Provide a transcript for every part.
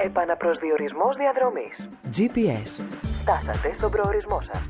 Επαναπροσδιορισμός διαδρομής. GPS. Φτάσατε στον προορισμό σας.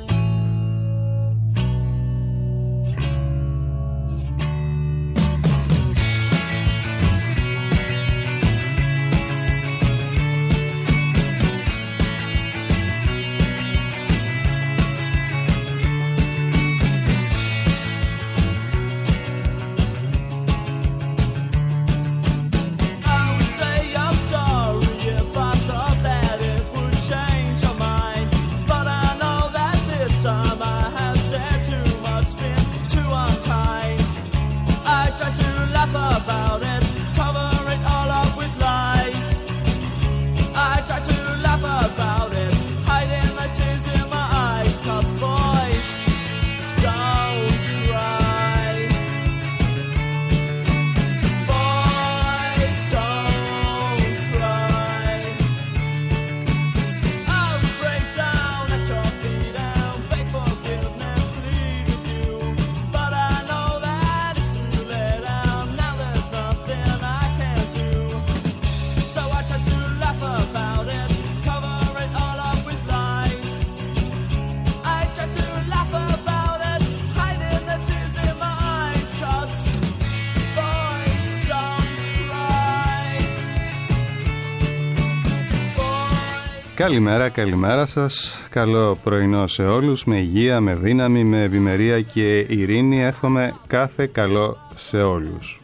Καλημέρα σας, καλό πρωινό σε όλους, με υγεία, με δύναμη, με ευημερία και ειρήνη, εύχομαι κάθε καλό σε όλους.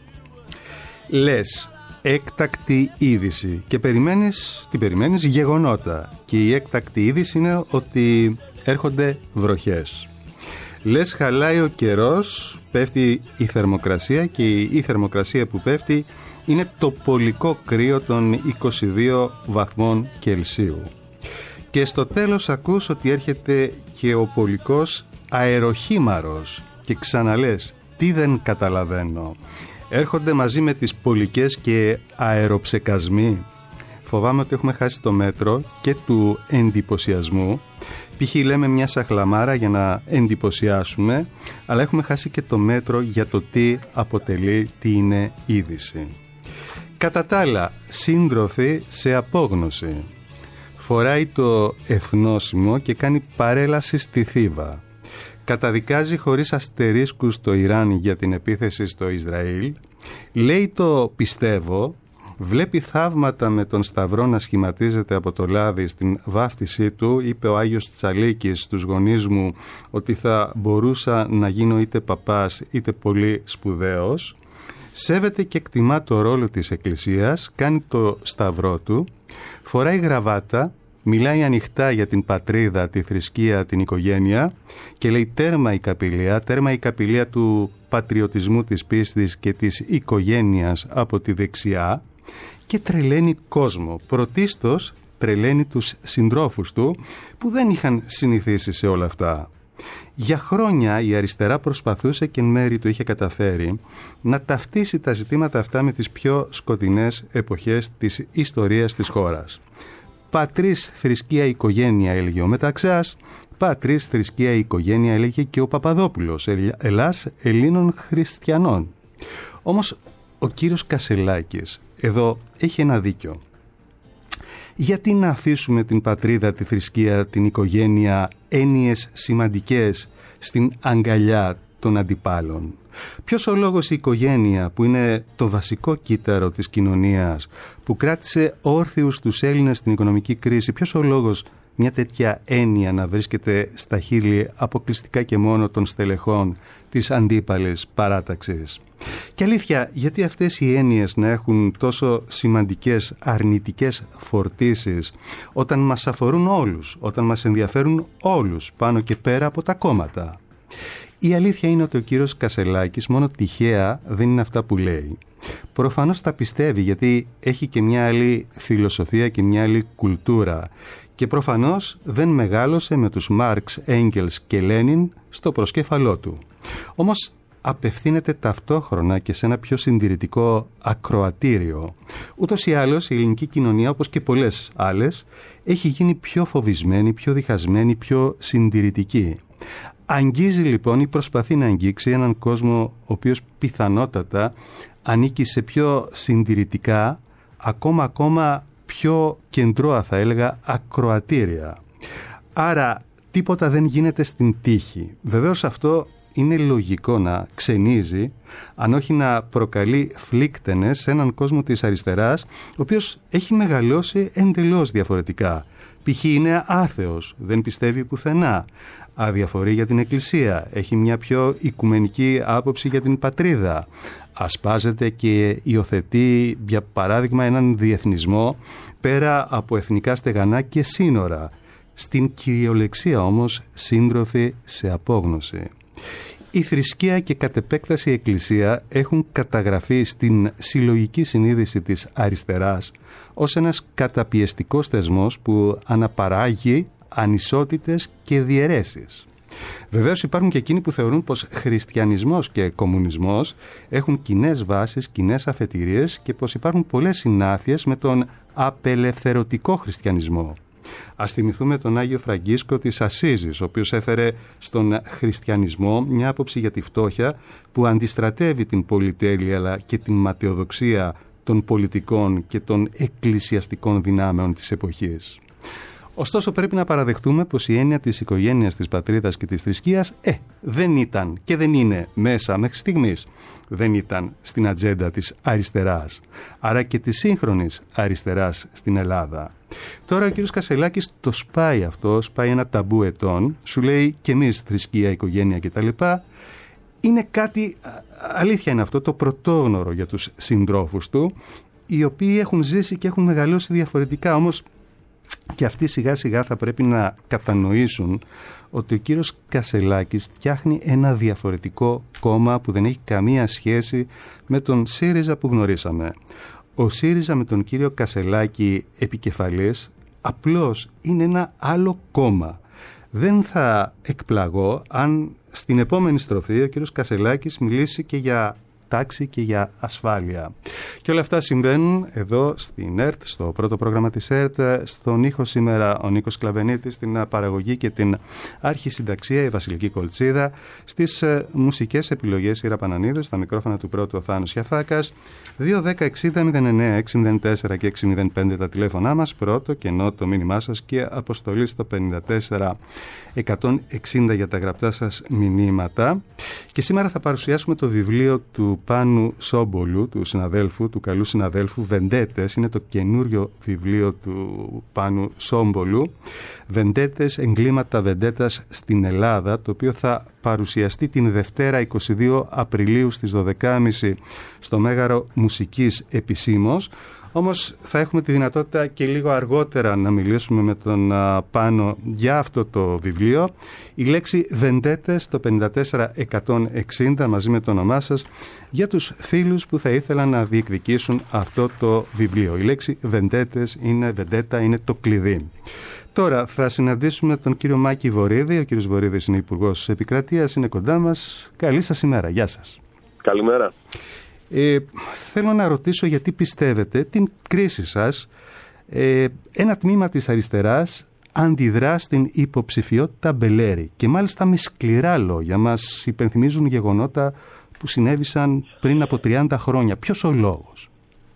Λες, έκτακτη είδηση και περιμένεις γεγονότα και η έκτακτη είδηση είναι ότι έρχονται βροχές. Λες, χαλάει ο καιρός, πέφτει η θερμοκρασία και η θερμοκρασία που πέφτει είναι το πολικό κρύο των 22 βαθμών Κελσίου. Και στο τέλος ακούς ότι έρχεται και ο πολικός αεροχήμαρος και ξαναλές, τι δεν καταλαβαίνω. Έρχονται μαζί με τις πολικές και αεροψεκασμοί. Φοβάμαι ότι έχουμε χάσει το μέτρο και του εντυπωσιασμού. Π.χ. λέμε μια σαχλαμάρα για να εντυπωσιάσουμε, αλλά έχουμε χάσει και το μέτρο για το τι αποτελεί, τι είναι είδηση. Κατά τα άλλα, σύντροφοι σε απόγνωση. Φοράει το εθνόσημο και κάνει παρέλαση στη Θήβα. Καταδικάζει χωρίς αστερίσκους το Ιράν για την επίθεση στο Ισραήλ. Λέει το πιστεύω. Βλέπει θαύματα με τον Σταυρό να σχηματίζεται από το λάδι στην βάφτισή του. Είπε ο Άγιος Τσαλίκης στους γονείς μου ότι θα μπορούσα να γίνω είτε παπάς είτε πολύ σπουδαίος. Σέβεται και εκτιμά το ρόλο της Εκκλησίας, κάνει το σταυρό του, φοράει γραβάτα, μιλάει ανοιχτά για την πατρίδα, τη θρησκεία, την οικογένεια και λέει τέρμα η καπηλεία του πατριωτισμού, της πίστης και της οικογένειας από τη δεξιά και τρελαίνει κόσμο. Πρωτίστως τρελαίνει τους συντρόφους του που δεν είχαν συνηθίσει σε όλα αυτά. Για χρόνια η αριστερά προσπαθούσε και εν μέρει το είχε καταφέρει να ταυτίσει τα ζητήματα αυτά με τις πιο σκοτεινές εποχές της ιστορίας της χώρας. Πατρίς, θρησκεία, οικογένεια έλεγε ο Μεταξάς, πατρίς, θρησκεία, οικογένεια έλεγε και ο Παπαδόπουλος, Ελλάς Ελλήνων Χριστιανών. Όμως ο κύριος Κασελάκης εδώ έχει ένα δίκιο. Γιατί να αφήσουμε την πατρίδα, τη θρησκεία, την οικογένεια, έννοιες σημαντικές στην αγκαλιά των αντιπάλων? Ποιος ο λόγος η οικογένεια που είναι το βασικό κύτταρο της κοινωνίας, που κράτησε όρθιους τους Έλληνες στην οικονομική κρίση, ποιος ο λόγος μια τέτοια έννοια να βρίσκεται στα χείλη αποκλειστικά και μόνο των στελεχών της αντίπαλης παράταξης? Και αλήθεια, γιατί αυτές οι έννοιες να έχουν τόσο σημαντικές αρνητικές φορτίσεις όταν μας αφορούν όλους, όταν μας ενδιαφέρουν όλους πάνω και πέρα από τα κόμματα? Η αλήθεια είναι ότι ο κύριος Κασελάκης μόνο τυχαία δεν είναι αυτά που λέει. Προφανώς τα πιστεύει, γιατί έχει και μια άλλη φιλοσοφία και μια άλλη κουλτούρα. Και προφανώς δεν μεγάλωσε με τους Μάρξ, Έγγελς και Λένιν στο προσκέφαλό του. Όμως απευθύνεται ταυτόχρονα και σε ένα πιο συντηρητικό ακροατήριο. Ούτως ή άλλως η ελληνική κοινωνία, όπως και πολλές άλλες, έχει γίνει πιο φοβισμένη, πιο διχασμένη, πιο συντηρητική. Αγγίζει λοιπόν ή προσπαθεί να αγγίξει έναν κόσμο ο οποίος πιθανότατα ανήκει σε πιο συντηρητικά, ακόμα πιο κεντρώα, θα έλεγα, ακροατήρια. Άρα τίποτα δεν γίνεται στην τύχη. Βεβαίως αυτό είναι λογικό να ξενίζει, αν όχι να προκαλεί φλίκτενες σε έναν κόσμο της αριστεράς, ο οποίος έχει μεγαλώσει εντελώς διαφορετικά. Π.χ. είναι άθεος, δεν πιστεύει πουθενά, αδιαφορεί για την Εκκλησία, έχει μια πιο οικουμενική άποψη για την πατρίδα, ασπάζεται και υιοθετεί, για παράδειγμα, έναν διεθνισμό πέρα από εθνικά στεγανά και σύνορα, στην κυριολεξία όμως σύντροφοι σε απόγνωση. Η θρησκεία και κατ' επέκταση η Εκκλησία έχουν καταγραφεί στην συλλογική συνείδηση της αριστεράς ως ένας καταπιεστικός θεσμός που αναπαράγει ανισότητες και διαιρέσεις. Βεβαίως υπάρχουν και εκείνοι που θεωρούν πως χριστιανισμός και κομμουνισμός έχουν κοινές βάσεις, κοινές αφετηρίες και πως υπάρχουν πολλές συνάφειες με τον απελευθερωτικό χριστιανισμό. Ας θυμηθούμε τον Άγιο Φραγκίσκο της Ασσίζης, ο οποίος έφερε στον χριστιανισμό μια άποψη για τη φτώχεια που αντιστρατεύει την πολυτέλεια αλλά και την ματαιοδοξία των πολιτικών και των εκκλησιαστικών δυνάμεων της εποχής. Ωστόσο πρέπει να παραδεχτούμε πως η έννοια της οικογένειας, της πατρίδας και της θρησκείας δεν ήταν και δεν είναι μέσα μέχρι στιγμής. Δεν ήταν στην ατζέντα της αριστεράς, άρα και της σύγχρονης αριστεράς στην Ελλάδα. Τώρα ο κύριος Κασελάκης το σπάει αυτό, σπάει ένα ταμπού ετών, σου λέει και εμείς θρησκεία, οικογένεια κτλ. Είναι κάτι, αλήθεια είναι αυτό, το πρωτόγνωρο για τους συντρόφους του, οι οποίοι έχουν ζήσει και έχουν μεγαλώσει διαφορετικά, όμως και αυτοί σιγά σιγά θα πρέπει να κατανοήσουν ότι ο κύριος Κασελάκης φτιάχνει ένα διαφορετικό κόμμα που δεν έχει καμία σχέση με τον ΣΥΡΙΖΑ που γνωρίσαμε. Ο ΣΥΡΙΖΑ με τον κύριο Κασελάκη επικεφαλής απλώς είναι ένα άλλο κόμμα. Δεν θα εκπλαγώ αν στην επόμενη στροφή ο κύριος Κασελάκης μιλήσει και για τάξη και για ασφάλεια. Και όλα αυτά συμβαίνουν εδώ στην ΕΡΤ, στο πρώτο πρόγραμμα της ΕΡΤ, στον ήχο σήμερα ο Νίκος Κλαβενίτης, στην παραγωγή και την αρχισυνταξία η Βασιλική Κολτσίδα, στις μουσικές επιλογές η Ραπανανίδου, στα μικρόφωνα του πρώτου ο Θάνος Γιαφάκας, 2-10-60-09-604 και 605 τα τηλέφωνά μας, πρώτο κενό το μήνυμά σας και αποστολή στο 54-160 για τα γραπτά σας μηνύματα. Και σήμερα θα παρουσιάσουμε το βιβλίο του Πάνου Σόμπολου, του συναδέλφου, του καλού συναδέλφου, Βεντέτες. Είναι το καινούριο βιβλίο του Πάνου Σόμπολου, Βεντέτες, εγκλήματα βεντέτας στην Ελλάδα, το οποίο θα παρουσιαστεί την Δευτέρα 22 Απριλίου στις 12.30 στο Μέγαρο Μουσικής επισήμως. Όμως θα έχουμε τη δυνατότητα και λίγο αργότερα να μιλήσουμε με τον Πάνο για αυτό το βιβλίο. Η λέξη Βεντέτες το 54-160 μαζί με το όνομά σας για τους φίλους που θα ήθελαν να διεκδικήσουν αυτό το βιβλίο. Η λέξη Βεντέτες Βεντέτα είναι το κλειδί. Τώρα θα συναντήσουμε τον κύριο Μάκη Βορίδη. Ο κύριος Βορίδης είναι Υπουργός Επικρατείας, είναι κοντά μας. Καλή σας ημέρα. Γεια σας. Καλημέρα. Θέλω να ρωτήσω γιατί πιστεύετε την κρίση σας ένα τμήμα της αριστεράς αντιδρά στην υποψηφιότητα Μπελέρη και μάλιστα με σκληρά λόγια. Μας υπενθυμίζουν γεγονότα που συνέβησαν πριν από 30 χρόνια. Ποιος ο λόγος?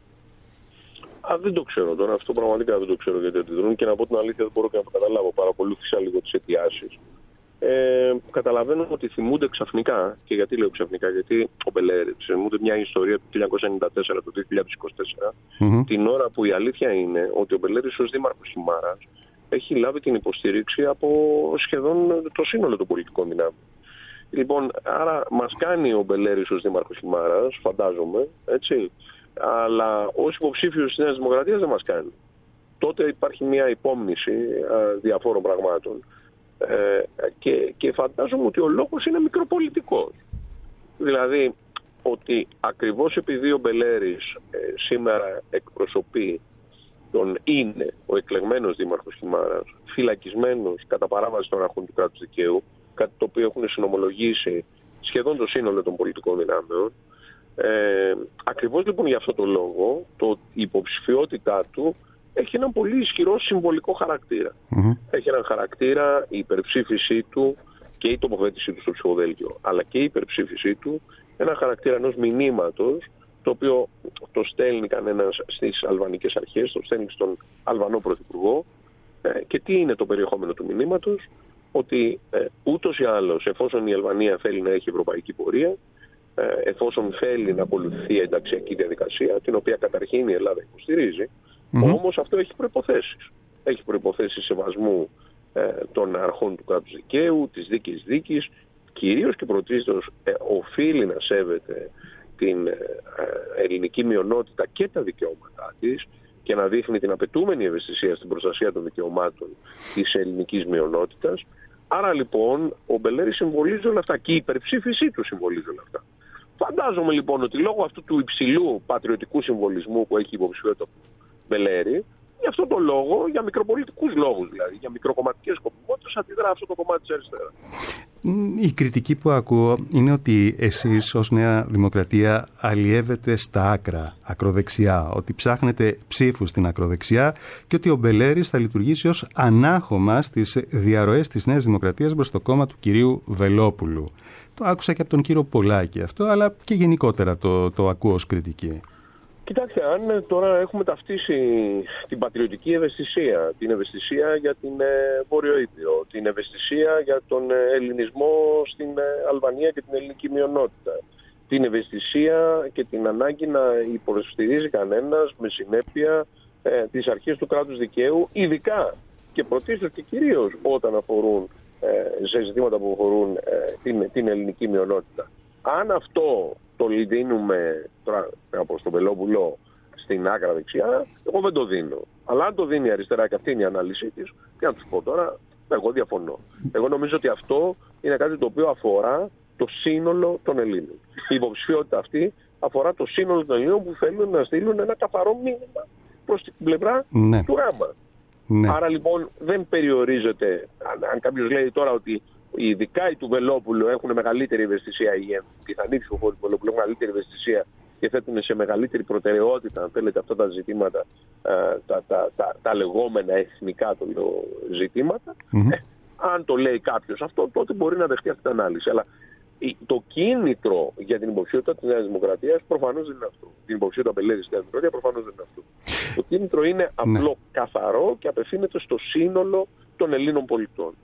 Δεν το ξέρω τώρα. Αυτό πραγματικά δεν το ξέρω γιατί αντιδρούν και να πω την αλήθεια δεν μπορώ και να το καταλάβω. Παρακολούθησα λίγο τις αιτιάσεις. Καταλαβαίνω ότι θυμούνται ξαφνικά. Και γιατί λέω ξαφνικά? Γιατί ο Μπελέρη θυμούνται μια ιστορία του 1994, του 2024, την ώρα που η αλήθεια είναι ότι ο Μπελέρης ως δήμαρχος Χιμάρας έχει λάβει την υποστήριξη από σχεδόν το σύνολο των πολιτικών δυνάμεων. Λοιπόν, άρα μας κάνει ο Μπελέρης ως δήμαρχος Χιμάρας, φαντάζομαι, έτσι, αλλά ως υποψήφιος της Νέας Δημοκρατίας δεν μας κάνει. Τότε υπάρχει μια υπόμνηση διαφόρων πραγμάτων. Και φαντάζομαι ότι ο λόγος είναι μικροπολιτικός. Δηλαδή ότι ακριβώς επειδή ο Μπελέρης σήμερα εκπροσωπεί είναι ο εκλεγμένος δήμαρχος Χιμάρας, φυλακισμένος κατά παράβαση των αρχών του κράτους δικαίου, κάτι το οποίο έχουν συνομολογήσει σχεδόν το σύνολο των πολιτικών δυνάμεων, ακριβώς λοιπόν για αυτό το λόγο η υποψηφιότητά του έχει έναν πολύ ισχυρό συμβολικό χαρακτήρα. Έχει έναν χαρακτήρα, η υπερψήφισή του και η τοποθέτησή του στο ψηφοδέλτιο, αλλά και η υπερψήφισή του, ένα χαρακτήρα ενός μηνύματος το οποίο το στέλνει κανένας στις αλβανικές αρχές, το στέλνει στον Αλβανό Πρωθυπουργό. Και τι είναι το περιεχόμενο του μηνύματος? Ότι ούτως ή άλλως, εφόσον η Αλβανία θέλει να έχει ευρωπαϊκή πορεία, εφόσον θέλει να ακολουθεί ενταξιακή διαδικασία, την οποία καταρχήν η Ελλάδα υποστηρίζει, όμως αυτό έχει προϋποθέσεις. Έχει προϋποθέσεις σεβασμού των αρχών του κράτους δικαίου, της δίκης δίκης, κυρίως και πρωτίστως οφείλει να σέβεται την ελληνική μειονότητα και τα δικαιώματά της και να δείχνει την απαιτούμενη ευαισθησία στην προστασία των δικαιωμάτων της ελληνικής μειονότητας. Άρα λοιπόν ο Μπελέρης συμβολίζει όλα αυτά και η υπερψήφισή του συμβολίζει όλα αυτά. Φαντάζομαι λοιπόν ότι λόγω αυτού του υψηλού πατριωτικού συμβολισμού που έχει η υποψηφιότητα του Μπελέρη, γι' αυτό το λόγο, για μικροπολιτικούς λόγους δηλαδή, για μικροκομματικές σκοπιμότητες, αντιδρά αυτό το κομμάτι της αριστεράς. Η κριτική που ακούω είναι ότι εσείς ως Νέα Δημοκρατία αλλιεύετε στα άκρα, ακροδεξιά, ότι ψάχνετε ψήφους στην ακροδεξιά και ότι ο Μπελέρης θα λειτουργήσει ως ανάχωμα στις διαρροές της Νέας Δημοκρατίας προς το κόμμα του κυρίου Βελόπουλου. Το άκουσα και από τον κύριο Πολάκη αυτό, αλλά και γενικότερα το ακούω ως κριτική. Κοιτάξτε, αν τώρα έχουμε ταυτίσει την πατριωτική ευαισθησία, την ευαισθησία για την Βόρειο Ήπειρο, την ευαισθησία για τον ελληνισμό στην Αλβανία και την ελληνική μειονότητα, την ευαισθησία και την ανάγκη να υποστηρίζει κανένας με συνέπεια τις αρχές του κράτους δικαίου, ειδικά και πρωτίστως και κυρίως όταν αφορούν σε ζητήματα που αφορούν την ελληνική μειονότητα. Αν αυτό το δίνουμε τώρα από στον Βελόπουλο στην άκρα δεξιά, εγώ δεν το δίνω. Αλλά αν το δίνει η αριστερά και αυτή είναι η ανάλυση της, τι να τους πω τώρα, εγώ διαφωνώ. Εγώ νομίζω ότι αυτό είναι κάτι το οποίο αφορά το σύνολο των Ελλήνων. Η υποψηφιότητα αυτή αφορά το σύνολο των Ελλήνων που θέλουν να στείλουν ένα καθαρό μήνυμα προς την πλευρά του Γάμα. Ναι. Άρα λοιπόν δεν περιορίζεται, αν κάποιος λέει τώρα ότι ειδικά οι του Βελόπουλου έχουν μεγαλύτερη ευαισθησία, οι πιθανοί ψηφοφόροι του Βελόπουλου έχουν μεγαλύτερη ευαισθησία και θέτουν σε μεγαλύτερη προτεραιότητα, αν θέλετε, αυτά τα ζητήματα, τα λεγόμενα εθνικά ζητήματα. Αν το λέει κάποιος αυτό, τότε μπορεί να δεχτεί αυτή την ανάλυση. Αλλά το κίνητρο για την υποψηφιότητα της Νέας Δημοκρατίας προφανώς δεν είναι αυτό. Την υποψηφιότητα Μπελέρη της Νέας Δημοκρατίας προφανώς δεν είναι αυτό. Το κίνητρο είναι απλό, καθαρό και απευθύνεται στο σύνολο των Ελλήνων πολιτών.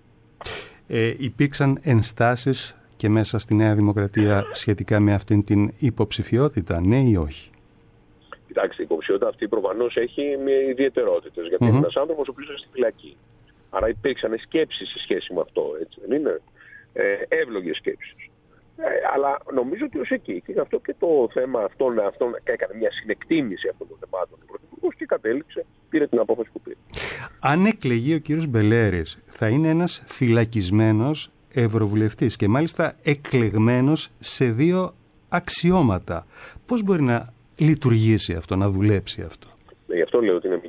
Υπήρξαν ενστάσεις και μέσα στη Νέα Δημοκρατία σχετικά με αυτήν την υποψηφιότητα, ναι ή όχι? Κοιτάξτε, η υποψηφιότητα αυτή προφανώς έχει ιδιαιτερότητες, γιατί είναι ένας άνθρωπος ο οποίος είναι στη φυλακή. Άρα υπήρξαν σκέψεις σε σχέση με αυτό, έτσι δεν είναι? Εύλογες σκέψεις. Αλλά νομίζω ότι ως εκεί και αυτό και το θέμα αυτόν έκανε μια συνεκτίμηση αυτών των θεμάτων του Πρωθυπουργού και κατέληξε, πήρε την απόφαση που πήρε. Αν εκλεγεί ο κύριος Μπελέρης, θα είναι ένας φυλακισμένος ευρωβουλευτής και μάλιστα εκλεγμένος σε 2 αξιώματα. Πώς μπορεί να λειτουργήσει αυτό, να δουλέψει αυτό? Γι' αυτό λέω ότι είναι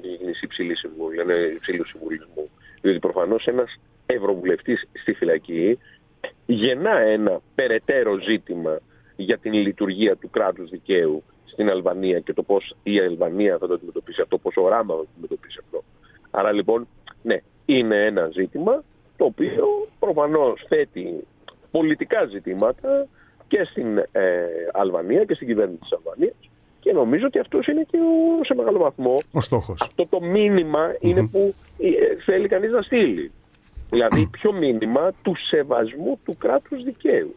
υψηλού συμβουλισμού. Διότι προφανώς ένας ευρωβουλευτής στη φυλακή γεννά ένα περαιτέρω ζήτημα για την λειτουργία του κράτους δικαίου στην Αλβανία και το πώς η Αλβανία θα το αντιμετωπίσει αυτό, πώς ο Ράμα θα το αντιμετωπίσει αυτό. Άρα λοιπόν, ναι, είναι ένα ζήτημα το οποίο προφανώς θέτει πολιτικά ζητήματα και στην Αλβανία και στην κυβέρνηση της Αλβανίας και νομίζω ότι αυτός είναι και σε μεγάλο βαθμό ο στόχος. Αυτό το μήνυμα είναι που θέλει κανείς να στείλει. Δηλαδή ποιο μήνυμα του σεβασμού του κράτους δικαίου.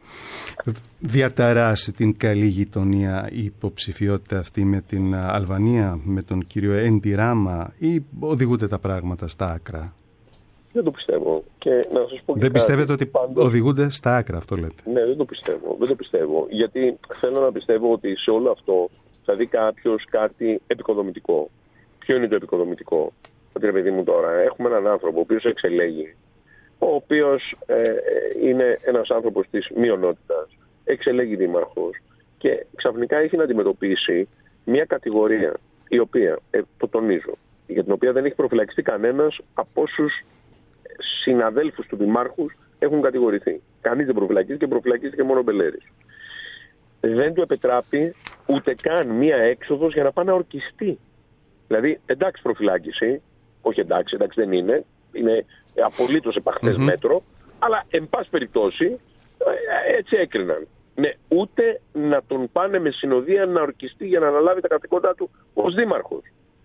Διαταράσει την καλή γειτονία η υποψηφιότητα αυτή με την Αλβανία, με τον κύριο Έντι Ράμα, ή οδηγούνται τα πράγματα στα άκρα? Δεν το πιστεύω. Και να σας πω δεν πιστεύετε ότι οδηγούνται στα άκρα, αυτό λέτε? Ναι, δεν το πιστεύω. Γιατί θέλω να πιστεύω ότι σε όλο αυτό θα δει κάποιος κάτι επικοδομητικό. Ποιο είναι το επικοδομητικό? Ότι, παιδί μου, τώρα έχουμε έναν άνθρωπο ο οποίος εξελέγει, ο οποίος είναι ένας άνθρωπος της μειονότητας, εξελέγει δήμαρχος και ξαφνικά έχει να αντιμετωπίσει μια κατηγορία η οποία, το τονίζω, για την οποία δεν έχει προφυλακιστεί κανένας από όσους συναδέλφους του δημάρχους έχουν κατηγορηθεί. Κανείς δεν προφυλακίστηκε, προφυλακίστηκε μόνο ο Μπελέρης. Δεν του επιτράπει ούτε καν μία έξοδος για να πάει να ορκιστεί. Δηλαδή, εντάξει προφυλάκηση, όχι εντάξει δεν είναι απολύτως επαχθές μέτρο, αλλά εν πάση περιπτώσει έτσι έκριναν. Ναι, ούτε να τον πάνε με συνοδεία να ορκιστεί για να αναλάβει τα καθηκόντά του ως δήμαρχος.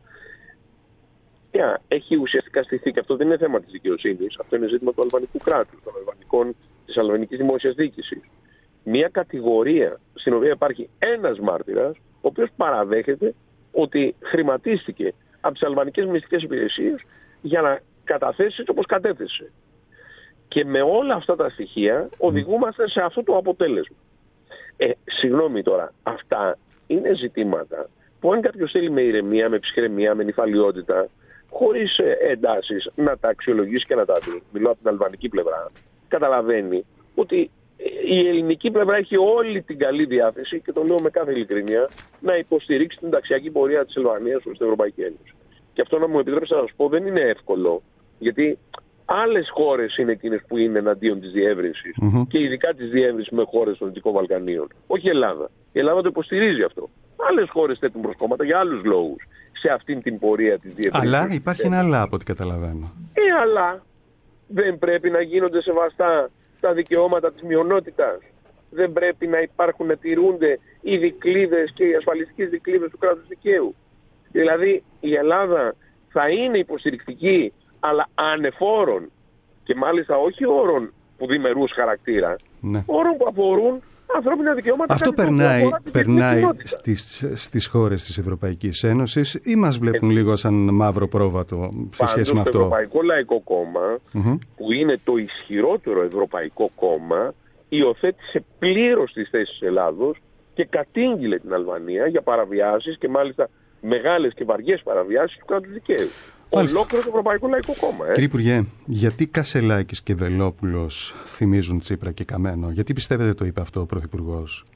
Έχει ουσιαστικά στηθεί, και αυτό δεν είναι θέμα της δικαιοσύνης, αυτό είναι ζήτημα του αλβανικού κράτους, της αλβανικής δημόσιας διοίκησης. Μια κατηγορία στην οποία υπάρχει ένας μάρτυρας, ο οποίος παραδέχεται ότι χρηματίστηκε από τις αλβανικές μυστικές υπηρεσίες για να καταθέσει όπως κατέθεσε. Και με όλα αυτά τα στοιχεία οδηγούμαστε σε αυτό το αποτέλεσμα. Συγγνώμη τώρα, αυτά είναι ζητήματα που αν κάποιος θέλει με ηρεμία, με ψυχραιμία, με νηφαλιότητα, χωρίς εντάσεις να τα αξιολογήσει και να τα δει, μιλώ από την αλβανική πλευρά, καταλαβαίνει ότι η ελληνική πλευρά έχει όλη την καλή διάθεση, και το λέω με κάθε ειλικρίνεια, να υποστηρίξει την ταξιακή πορεία της Αλβανίας προς την Ευρωπαϊκή Ένωση. Και αυτό, να μου επιτρέψετε να σας πω, δεν είναι εύκολο, γιατί άλλες χώρες είναι εκείνες που είναι εναντίον της διεύρυνσης, και ειδικά της διεύρυνσης με χώρες των Δυτικών Βαλκανίων. Όχι η Ελλάδα. Η Ελλάδα το υποστηρίζει αυτό. Άλλες χώρες θέτουν προσκόμματα για άλλους λόγους σε αυτήν την πορεία της διεύρυνσης. Αλλά υπάρχει ένα αλλά, από ό,τι καταλαβαίνω. Αλλά δεν πρέπει να γίνονται σεβαστά τα δικαιώματα της μειονότητας. Δεν πρέπει να υπάρχουν, να τηρούνται οι δικλείδες και οι ασφαλιστικές δικλείδες του κράτους δικαίου. Δηλαδή η Ελλάδα θα είναι υποστηρικτική, αλλά ανεφόρων, και μάλιστα όχι όρων που διμερούς χαρακτήρα, όρων που αφορούν ανθρώπινα δικαιώματα. Αυτό περνάει στις χώρες της Ευρωπαϊκής Ένωσης, ή μας βλέπουν λίγο σαν μαύρο πρόβατο σε σχέση με αυτό? Το Ευρωπαϊκό Λαϊκό Κόμμα, που είναι το ισχυρότερο ευρωπαϊκό κόμμα, υιοθέτησε πλήρως τις θέσεις της Ελλάδος και κατήγγειλε την Αλβανία για παραβιάσεις, και μάλιστα μεγάλες και βαριές παραβιάσεις του κράτους δικαίου. Ολόκληρο το Ευρωπαϊκό Λαϊκό Κόμμα. Κύριε Υπουργέ, γιατί Κασελάκης και Βελόπουλος θυμίζουν Τσίπρα και Καμένο? Γιατί πιστεύετε το είπε αυτό ο Πρωθυπουργός?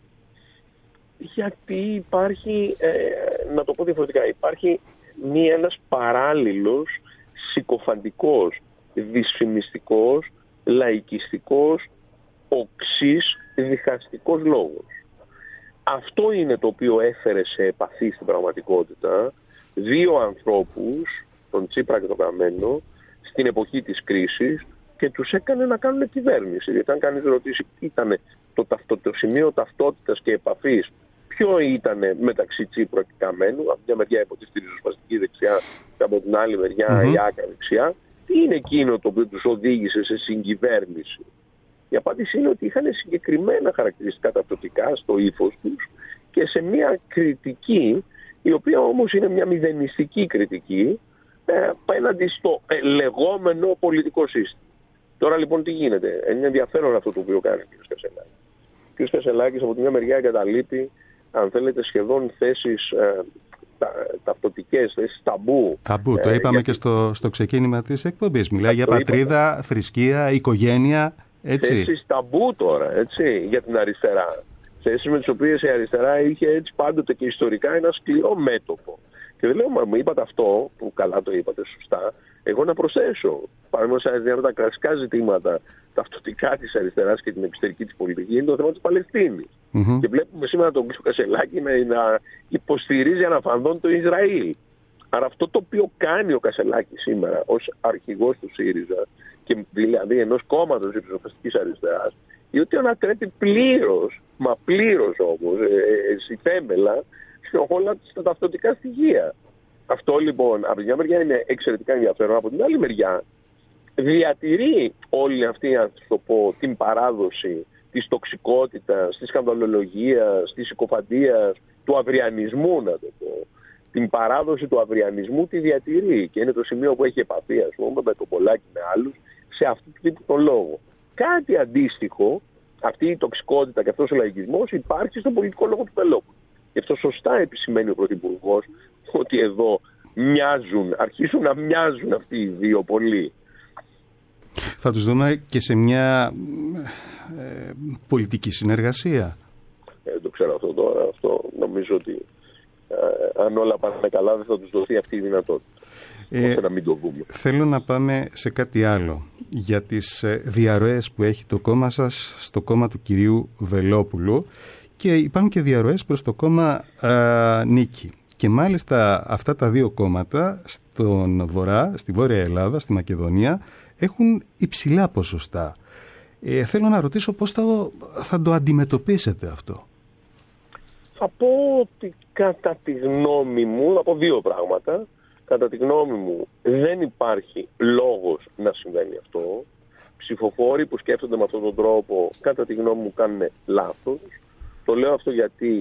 Γιατί υπάρχει, να το πω διαφορετικά, υπάρχει ένας παράλληλος, συκοφαντικός, δυσφημιστικός, λαϊκιστικός, οξύς, διχαστικός λόγος. Αυτό είναι το οποίο έφερε σε επαφή στην πραγματικότητα δύο ανθρώπους, τον Τσίπρα και τον Καμένο, στην εποχή της κρίσης, και τους έκανε να κάνουν κυβέρνηση. Γιατί αν κανείς ρωτήσει ήταν το σημείο ταυτότητας και επαφής, ποιο ήταν μεταξύ Τσίπρα και Καμένου, από μια μεριά υποτίθεται τη ριζοσπαστική δεξιά και από την άλλη μεριά η άκρα δεξιά, τι είναι εκείνο το οποίο τους οδήγησε σε συγκυβέρνηση? Η απάντηση είναι ότι είχαν συγκεκριμένα χαρακτηριστικά ταυτοτικά στο ύφος τους και σε μια κριτική, η οποία όμως είναι μια μηδενιστική κριτική απέναντι στο λεγόμενο πολιτικό σύστημα. Τώρα λοιπόν τι γίνεται? Είναι ενδιαφέρον αυτό το οποίο κάνει ο κ. Κασελάκης. Ο κ. Κασελάκης από τη μια μεριά εγκαταλείπει, αν θέλετε, σχεδόν θέσεις ταυτοτικές, θέσεις ταμπού. Ταμπού, το είπαμε και στο ξεκίνημα της εκπομπής. Μιλάει για πατρίδα, θρησκεία, οικογένεια, έτσι. Θέσεις ταμπού τώρα, έτσι, για την αριστερά. Θέσεις με τις οποίες η αριστερά είχε έτσι πάντοτε και ιστορικά ένα σκληρό μέτωπο. Και δεν λέω, μου είπατε αυτό, που καλά το είπατε σωστά, εγώ να προσθέσω. Παραδείγματος χάρη, τα κλασικά ζητήματα ταυτοτικά της αριστεράς και την εξωτερική της πολιτική είναι το θέμα της Παλαιστίνης. Και βλέπουμε σήμερα τον κ. Κασελάκη να υποστηρίζει αναφανδόν το Ισραήλ. Άρα αυτό το οποίο κάνει ο Κασελάκης σήμερα ως αρχηγός του ΣΥΡΙΖΑ, και δηλαδή ενός κόμματος ριζοσπαστικής αριστεράς, είναι ότι ανατρέπει πλήρως, μα πλήρως όμως, θέμελα, όλα τα ταυτοτικά στοιχεία. Αυτό λοιπόν από τη μια μεριά είναι εξαιρετικά ενδιαφέρον, από την άλλη μεριά διατηρεί όλη αυτή, αν το πω, την παράδοση της τοξικότητας, της σκανδαλολογίας, της συκοφαντίας, του αυριανισμού, να το πω. Την παράδοση του αυριανισμού τη διατηρεί και είναι το σημείο που έχει επαφή, ας πούμε, με το Πολάκη, με άλλους, σε αυτού του τύπου τον λόγο. Κάτι αντίστοιχο, αυτή η τοξικότητα και αυτός ο λαϊκισμός υπάρχει στον πολιτικό λόγο του Βελόπουλου. Γι' αυτό σωστά επισημαίνει ο Πρωθυπουργός ότι εδώ αρχίζουν να μοιάζουν αυτοί οι δύο πολύ. Θα τους δούμε και σε μια πολιτική συνεργασία. Το ξέρω αυτό τώρα. Αυτό νομίζω ότι αν όλα πάνε καλά δεν θα τους δοθεί αυτή η δυνατότητα. Να μην το δούμε. Θέλω να πάμε σε κάτι άλλο. Για τις διαρροές που έχει το κόμμα σας στο κόμμα του κυρίου Βελόπουλου, και υπάρχουν και διαρροές προς το κόμμα Νίκη. Και μάλιστα αυτά τα δύο κόμματα στον Βορρά, στη Βόρεια Ελλάδα, στη Μακεδονία, έχουν υψηλά ποσοστά. Θέλω να ρωτήσω πώς θα το αντιμετωπίσετε αυτό. Θα πω ότι κατά τη γνώμη μου, θα πω δύο πράγματα. Κατά τη γνώμη μου δεν υπάρχει λόγος να συμβαίνει αυτό. Ψηφοφόροι που σκέφτονται με αυτόν τον τρόπο, κατά τη γνώμη μου, κάνουν λάθος. Το λέω αυτό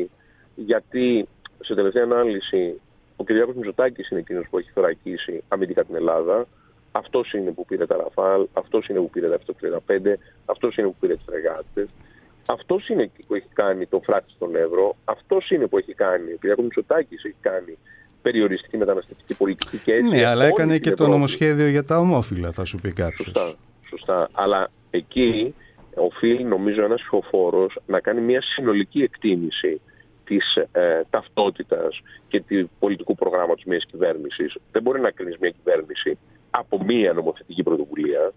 γιατί σε τελευταία ανάλυση ο Κυριάκος Μητσοτάκης είναι εκείνος που έχει θωρακίσει αμυντικά την Ελλάδα. Αυτός είναι που πήρε τα Ραφάλ, αυτός είναι που πήρε τα F-35, αυτός είναι που πήρε τις φρεγάτες. Αυτός είναι που έχει κάνει το φράχτη στον Εύρο, αυτός είναι που έχει κάνει, ο Κυριάκος Μητσοτάκης έχει κάνει περιοριστική μεταναστευτική πολιτική και έτσι. Ναι, αλλά έκανε και το νομοσχέδιο για τα ομόφυλα, θα σου πει κάποιος. Σωστά. Αλλά εκεί οφείλει, νομίζω, ένας ψηφοφόρος να κάνει μια συνολική εκτίμηση της ταυτότητας και του πολιτικού προγράμματος μιας κυβέρνησης. Δεν μπορεί να κρίνεις μια κυβέρνηση από μια νομοθετική πρωτοβουλία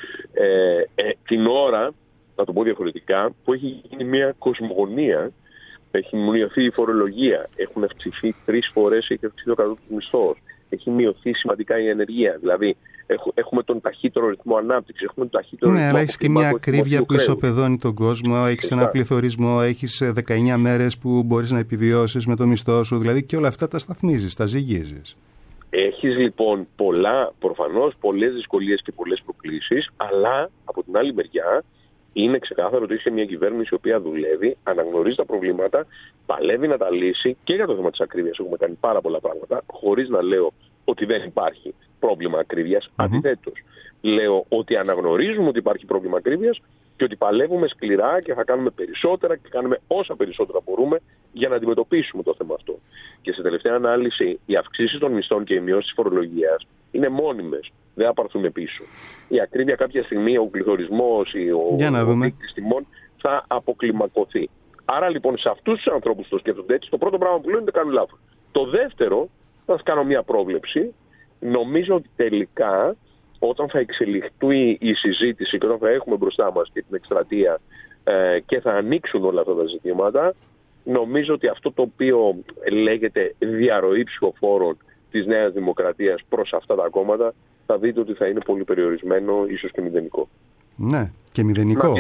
την ώρα, να το πω διαφορετικά, που έχει γίνει μια κοσμογονία, έχει μειωθεί η φορολογία, έχουν αυξηθεί 3 φορές, έχει αυξηθεί ο κατώτατος μισθός, έχει μειωθεί σημαντικά η ανεργία. Δηλαδή, έχουμε τον ταχύτερο ρυθμό ανάπτυξης, έχουμε τον ταχύτερο ρυθμό. Ναι, αλλά έχεις και μια ακρίβεια που ισοπεδώνει τον κόσμο, έχεις ένα πληθωρισμό, έχεις 19 μέρες που μπορείς να επιβιώσεις με το μισθό σου, δηλαδή και όλα αυτά τα σταθμίζεις, τα ζυγίζεις. Έχεις λοιπόν προφανώς πολλές δυσκολίες και πολλές προκλήσεις, αλλά από την άλλη μεριά είναι ξεκάθαρο ότι είσαι μια κυβέρνηση η οποία δουλεύει, αναγνωρίζει τα προβλήματα, παλεύει να τα λύσει και για το θέμα της ακρίβειας. Έχουμε κάνει πάρα πολλά πράγματα, χωρίς να λέω ότι δεν υπάρχει πρόβλημα ακρίβειας. Αντιθέτως, λέω ότι αναγνωρίζουμε ότι υπάρχει πρόβλημα ακρίβειας και ότι παλεύουμε σκληρά και θα κάνουμε περισσότερα και κάνουμε όσα περισσότερα μπορούμε για να αντιμετωπίσουμε το θέμα αυτό. Και σε τελευταία ανάλυση, οι αυξήσεις των μισθών και οι μειώσεις της φορολογίας είναι μόνιμες. Δεν θα πάρθουν πίσω. Η ακρίβεια κάποια στιγμή, ο πληθωρισμός, ο δείκτης τιμών θα αποκλιμακωθεί. Άρα λοιπόν σε αυτούς τους ανθρώπους που το σκέφτονται έτσι, το πρώτο πράγμα που λένε είναι ότι κάνουν λάθος. Το δεύτερο, θα σας κάνω μια πρόβλεψη. Νομίζω ότι τελικά, όταν θα εξελιχθεί η συζήτηση και όταν θα έχουμε μπροστά μας και την εκστρατεία και θα ανοίξουν όλα αυτά τα ζητήματα, νομίζω ότι αυτό το οποίο λέγεται διαρροή ψηφοφόρων της Νέας Δημοκρατίας προς αυτά τα κόμματα, θα δείτε ότι θα είναι πολύ περιορισμένο, ίσως και μηδενικό. Ναι, και μηδενικό.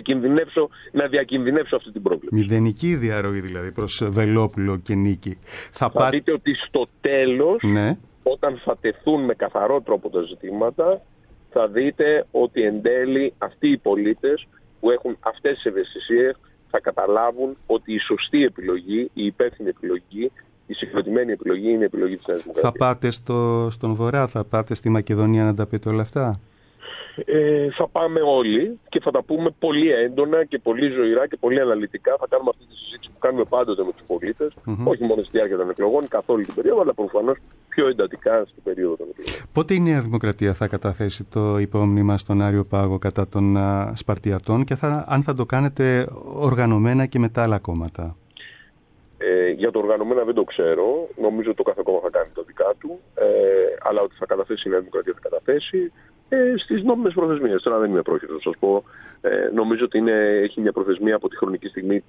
Να διακινδυνεύσω αυτή την πρόβλεψη. Μηδενική διαρροή δηλαδή προς Βελόπουλο και Νίκη. Θα δείτε ότι στο τέλος, ναι, όταν θα τεθούν με καθαρό τρόπο τα ζητήματα, θα δείτε ότι εν τέλει αυτοί οι πολίτες που έχουν αυτές τις ευαισθησίες θα καταλάβουν ότι η σωστή επιλογή, η υπεύθυνη επιλογή, η συγκροτημένη επιλογή είναι η επιλογή της Νέας Δημοκρατίας. Θα πάτε στον Βορρά, θα πάτε στη Μακεδονία να τα πείτε όλα αυτά? Θα πάμε όλοι και θα τα πούμε πολύ έντονα και πολύ ζωηρά και πολύ αναλυτικά. Θα κάνουμε αυτή τη συζήτηση που κάνουμε πάντοτε με τους πολίτες, όχι μόνο στη διάρκεια των εκλογών, καθ' όλη την περίοδο, αλλά προφανώς πιο εντατικά στην περίοδο των εκλογών. Πότε η Νέα Δημοκρατία θα καταθέσει το υπόμνημα στον Άριο Πάγο κατά των Σπαρτιατών και αν θα το κάνετε οργανωμένα και με τα άλλα κόμματα? Για το οργανωμένα δεν το ξέρω. Νομίζω ότι το κάθε κόμμα θα κάνει τα δικά του. Αλλά ότι θα καταθέσει η Νέα Δημοκρατία θα καταθέσει στις νόμιμες προθεσμίες. Τώρα δεν είμαι πρόχειρος να σας πω. Νομίζω ότι έχει μια προθεσμία από τη χρονική στιγμή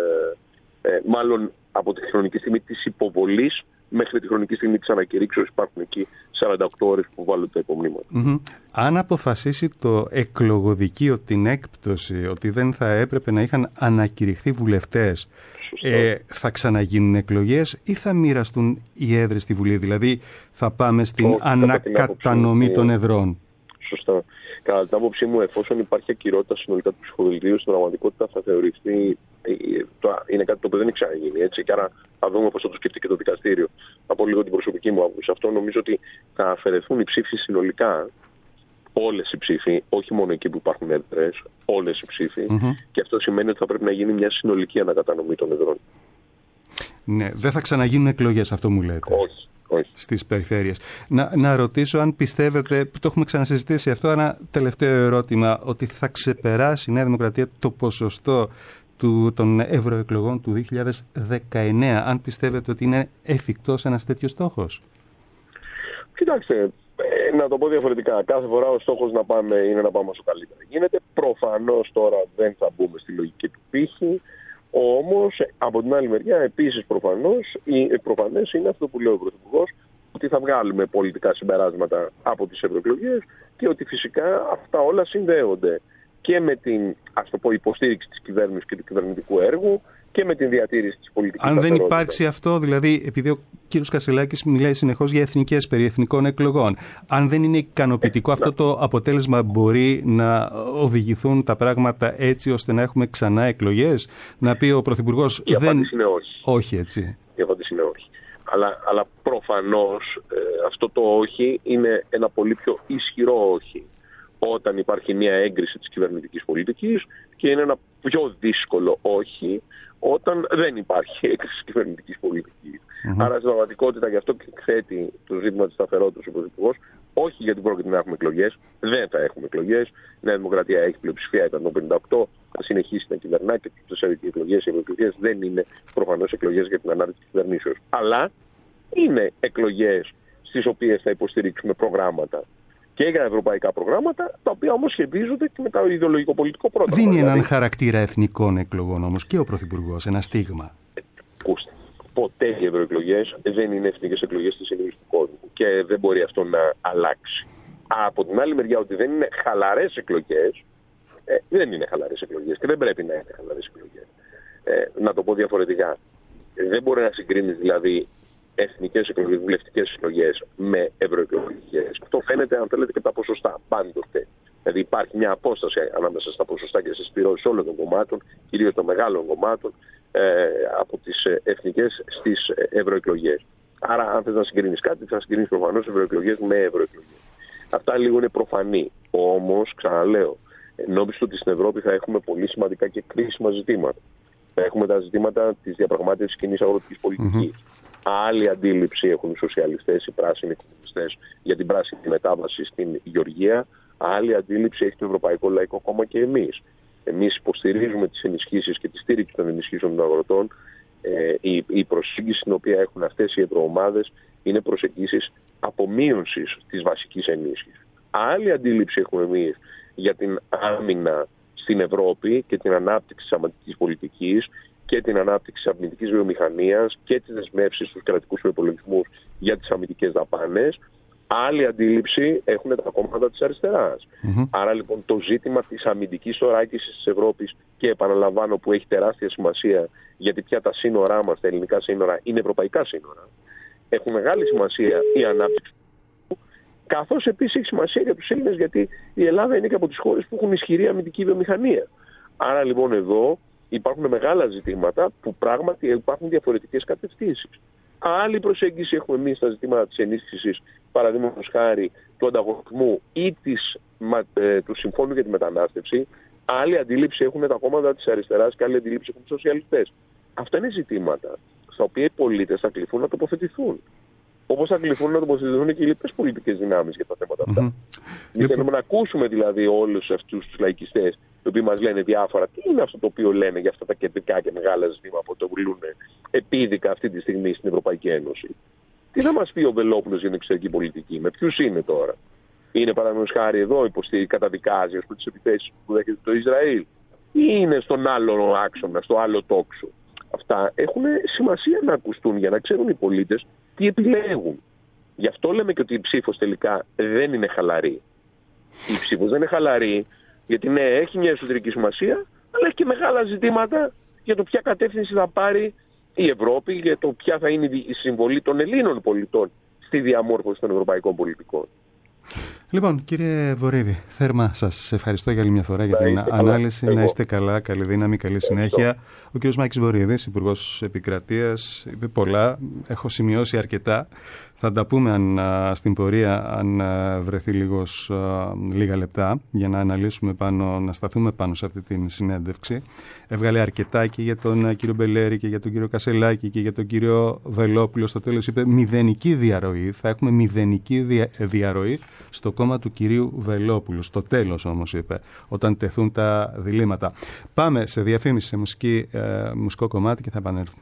μάλλον από τη χρονική στιγμή της υποβολής μέχρι τη χρονική στιγμή της ανακηρύξεως. Υπάρχουν εκεί 48 ώρες που βάλουν τα υπομνήματα. Αν αποφασίσει το εκλογοδικείο την έκπτωση ότι δεν θα έπρεπε να είχαν ανακηρυχθεί βουλευτές, θα ξαναγίνουν εκλογές ή θα μοιραστούν οι έδρες στη Βουλή? Δηλαδή θα πάμε στην ανακατανομή των εδρών? Σωστά. Κατά την άποψή μου, εφόσον υπάρχει ακυρότητα συνολικά του ψηφοδελτίου, στην πραγματικότητα θα θεωρηθεί. Είναι κάτι το οποίο δεν έχει ξαναγίνει. Έτσι, και άρα θα δούμε πώς θα το σκεφτεί και το δικαστήριο. Από λίγο την προσωπική μου άποψη. Αυτό νομίζω ότι θα αφαιρεθούν οι ψήφοι συνολικά. Όλες οι ψήφοι, όχι μόνο εκεί που υπάρχουν έδρες, όλες οι ψήφοι. Και αυτό σημαίνει ότι θα πρέπει να γίνει μια συνολική ανακατανομή των εδρών. Ναι, δεν θα ξαναγίνουν εκλογές, αυτό μου λέτε? Όχι. Στις περιφέρειες. Να ρωτήσω αν πιστεύετε, το έχουμε ξανασυζητήσει αυτό, ένα τελευταίο ερώτημα, ότι θα ξεπεράσει η Νέα Δημοκρατία το ποσοστό των ευρωεκλογών του 2019, αν πιστεύετε ότι είναι εφικτός ένας τέτοιος στόχος? Κοιτάξτε, να το πω διαφορετικά. Κάθε φορά ο στόχος είναι να πάμε όσο καλύτερα γίνεται. Προφανώς τώρα δεν θα μπούμε στη λογική του πύχη. Όμως, από την άλλη μεριά, επίσης προφανές είναι αυτό που λέει ο Πρωθυπουργός, ότι θα βγάλουμε πολιτικά συμπεράσματα από τις ευρωεκλογές και ότι φυσικά αυτά όλα συνδέονται και με την, ας το πω, υποστήριξη της κυβέρνησης και του κυβερνητικού έργου και με την διατήρηση της πολιτικής. Αν δεν υπάρξει αυτό, δηλαδή, επειδή ο κύριος Κασελάκης μιλάει συνεχώς για εθνικές, περί εθνικών εκλογών, αν δεν είναι ικανοποιητικό αυτό το αποτέλεσμα, μπορεί να οδηγηθούν τα πράγματα έτσι ώστε να έχουμε ξανά εκλογές? Να πει ο Πρωθυπουργός. Η απάντηση είναι όχι. Όχι, έτσι. Η απάντηση είναι όχι. Αλλά προφανώς αυτό το όχι είναι ένα πολύ πιο ισχυρό όχι όταν υπάρχει μια έγκριση της κυβερνητικής πολιτικής, και είναι ένα πιο δύσκολο όχι όταν δεν υπάρχει έγκριση της κυβερνητικής πολιτικής. Άρα στην πραγματικότητα, γι' αυτό και θέτει το ζήτημα της σταθερότητας ο Πρωθυπουργός, όχι γιατί πρόκειται να έχουμε εκλογές, δεν θα έχουμε εκλογές. Η Νέα Δημοκρατία έχει πλειοψηφία 158, θα συνεχίσει να κυβερνά και οι εκλογές δεν είναι προφανώς εκλογές για την ανάρτηση της κυβερνήσεως. Αλλά είναι εκλογές στις οποίες θα υποστηρίξουμε προγράμματα και για ευρωπαϊκά προγράμματα, τα οποία όμως σχετίζονται και με το ιδεολογικό-πολιτικό πρόγραμμα. Δίνει έναν χαρακτήρα εθνικών εκλογών όμως και ο Πρωθυπουργός, ένα στίγμα. Ακούστε, ποτέ οι ευρωεκλογές δεν είναι εθνικές εκλογές στη συνείδηση του κόσμου και δεν μπορεί αυτό να αλλάξει. Από την άλλη μεριά, ότι δεν είναι χαλαρές εκλογές, δεν είναι χαλαρές εκλογές και δεν πρέπει να είναι χαλαρές εκλογές. Να το πω διαφορετικά. Δεν μπορεί να συγκρίνει δηλαδή εθνικές εκλογές, βουλευτικές εκλογές με ευρωεκλογές. Αυτό φαίνεται, αν θέλετε, και τα ποσοστά πάντοτε. Δηλαδή υπάρχει μια απόσταση ανάμεσα στα ποσοστά και στις πυρώσεις όλων των κομμάτων, κυρίως των μεγάλων κομμάτων, από τις εθνικές στις ευρωεκλογές. Άρα, αν θες να συγκρίνεις κάτι, θα συγκρίνεις προφανώς ευρωεκλογές με ευρωεκλογές. Αυτά λίγο είναι προφανή. Όμως, ξαναλέω, νόμιζω ότι στην Ευρώπη θα έχουμε πολύ σημαντικά και κρίσιμα ζητήματα. Θα έχουμε τα ζητήματα της διαπραγμάτευσης κοινής αγροτικής πολιτικής. Άλλη αντίληψη έχουν οι σοσιαλιστές, οι πράσινοι, οι κομμουνιστές για την πράσινη μετάβαση στην Γεωργία. Άλλη αντίληψη έχει το Ευρωπαϊκό Λαϊκό Κόμμα και εμείς. Εμείς υποστηρίζουμε τις ενισχύσεις και τη στήριξη των ενισχύσεων των αγροτών. Η προσέγγιση την οποία έχουν αυτές οι ευρωομάδες είναι προσεγγίσεις απομείωσης της βασικής ενίσχυσης. Άλλη αντίληψη έχουμε εμείς για την άμυνα στην Ευρώπη και την ανάπτυξη της αμυντικής πολιτικής και την ανάπτυξη της αμυντικής βιομηχανίας και τις δεσμεύσεις στους κρατικούς προϋπολογισμούς για τις αμυντικές δαπάνες. Άλλη αντίληψη έχουν τα κόμματα της αριστεράς. Άρα λοιπόν το ζήτημα της αμυντικής θωράκισης της Ευρώπης, και επαναλαμβάνω που έχει τεράστια σημασία, γιατί πια τα σύνορά μας, τα ελληνικά σύνορα, είναι ευρωπαϊκά σύνορα, έχουν μεγάλη σημασία η ανάπτυξη, καθώς επίσης έχει σημασία για τους Έλληνες, γιατί η Ελλάδα είναι και από τις χώρες που έχουν ισχυρή αμυντική βιομηχανία. Άρα λοιπόν εδώ υπάρχουν μεγάλα ζητήματα που πράγματι υπάρχουν διαφορετικές κατευθύνσεις. Άλλη προσέγγιση έχουμε εμείς στα ζητήματα της ενίσχυσης, παραδείγματος χάρη του ανταγωνισμού ή του συμφώνου για τη μετανάστευση. Άλλη αντίληψη έχουν τα κόμματα της αριστεράς και άλλη αντίληψη έχουν οι σοσιαλιστές. Αυτά είναι ζητήματα στα οποία οι πολίτες θα κληθούν να τοποθετηθούν. Όπως θα κληθούν να τοποθετηθούν και οι λοιπές πολιτικές δυνάμεις για τα θέματα αυτά. Θέλουμε να ακούσουμε δηλαδή όλους αυτούς τους λαϊκιστές, οι οποίοι μας λένε διάφορα. Τι είναι αυτό το οποίο λένε για αυτά τα κεντρικά και μεγάλα ζητήματα που το βουλούν επίδικα αυτή τη στιγμή στην Ευρωπαϊκή Ένωση? Τι θα μας πει ο Βελόπουλος για την εξωτερική πολιτική? Με ποιους είναι τώρα? Είναι παραδείγματος χάρη εδώ καταδικάζει τις επιθέσεις που δέχεται το Ισραήλ, ή είναι στον άλλο άξονα, στο άλλο τόξο? Αυτά έχουν σημασία να ακουστούν για να ξέρουν οι πολίτες τι επιλέγουν. Γι' αυτό λέμε και ότι η ψήφος τελικά δεν είναι χαλαρή. Η ψήφος δεν είναι χαλαρή γιατί ναι, έχει μια εσωτερική σημασία, αλλά έχει και μεγάλα ζητήματα για το ποια κατεύθυνση θα πάρει η Ευρώπη, για το ποια θα είναι η συμβολή των Ελλήνων πολιτών στη διαμόρφωση των ευρωπαϊκών πολιτικών. Λοιπόν, κύριε Βορίδη, θέρμα σας ευχαριστώ για άλλη μια φορά για την ανάλυση. Να είστε καλά, καλή δύναμη, καλή συνέχεια. Ο κύριος Μάκης Βορίδης, Υπουργός Επικρατείας, είπε πολλά. Έχω σημειώσει αρκετά. Θα τα πούμε στην πορεία, αν βρεθεί λίγα λεπτά, για να αναλύσουμε να σταθούμε πάνω σε αυτή την συνέντευξη. Έβγαλε αρκετά και για τον κύριο Μπελέρη και για τον κύριο Κασελάκη και για τον κύριο Βελόπουλο. Στο τέλος είπε μηδενική διαρροή. Θα έχουμε μηδενική διαρροή στο κόμμα του κυρίου Βελόπουλου. Στο τέλος όμως είπε, όταν τεθούν τα διλήμματα. Πάμε σε διαφήμιση, σε μουσικό κομμάτι και θα επανέλθουμε.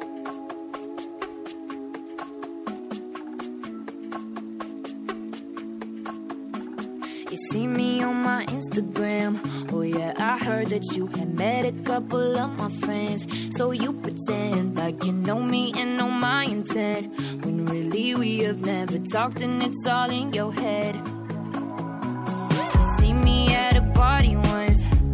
You see me on my Instagram. Oh yeah, I heard that you had met a couple of my friends. So you pretend like you know me and know my intent, when really we have never talked and it's all in your head. You see me at a party once,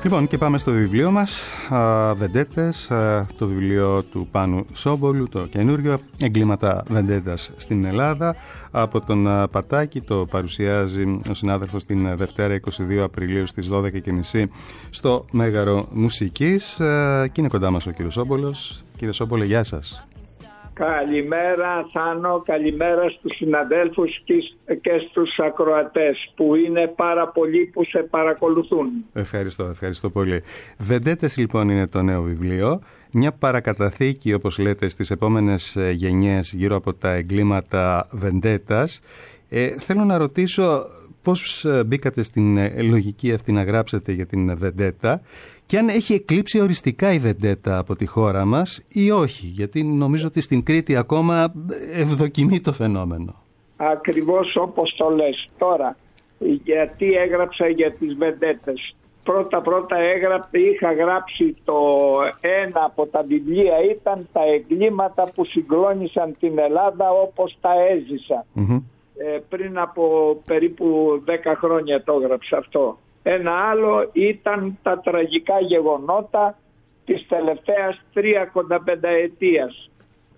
Λοιπόν, και πάμε στο βιβλίο μας, Βεντέτες, το βιβλίο του Πάνου Σόμπολου, το καινούριο, εγκλήματα βεντέτας στην Ελλάδα. Από τον Πατάκη το παρουσιάζει ο συνάδελφος την Δευτέρα 22 Απριλίου στις 12:30 στο Μέγαρο Μουσικής. Και είναι κοντά μας ο κύριος Σόμπολος. Κύριε Σόμπολε, γεια σας. Καλημέρα Θάνο, καλημέρα στους συναδέλφους και στους ακροατές που είναι πάρα πολλοί που σε παρακολουθούν. Ευχαριστώ πολύ. Βεντέτες λοιπόν είναι το νέο βιβλίο, μια παρακαταθήκη όπως λέτε στις επόμενες γενιές γύρω από τα εγκλήματα βεντέτας. Θέλω να ρωτήσω πώς μπήκατε στην λογική αυτή να γράψετε για την βεντέτα και αν έχει εκλείψει οριστικά η βεντέτα από τη χώρα μας ή όχι, γιατί νομίζω ότι στην Κρήτη ακόμα ευδοκιμεί το φαινόμενο. Ακριβώς όπως το λες. Τώρα, γιατί έγραψα για τις βεντέτες. Πρώτα είχα γράψει ένα από τα βιβλία ήταν τα εγκλήματα που συγκλώνησαν την Ελλάδα όπως τα έζησα. Πριν από περίπου 10 χρόνια το έγραψα αυτό. Ένα άλλο ήταν τα τραγικά γεγονότα της τελευταίας 3-5 ετίας.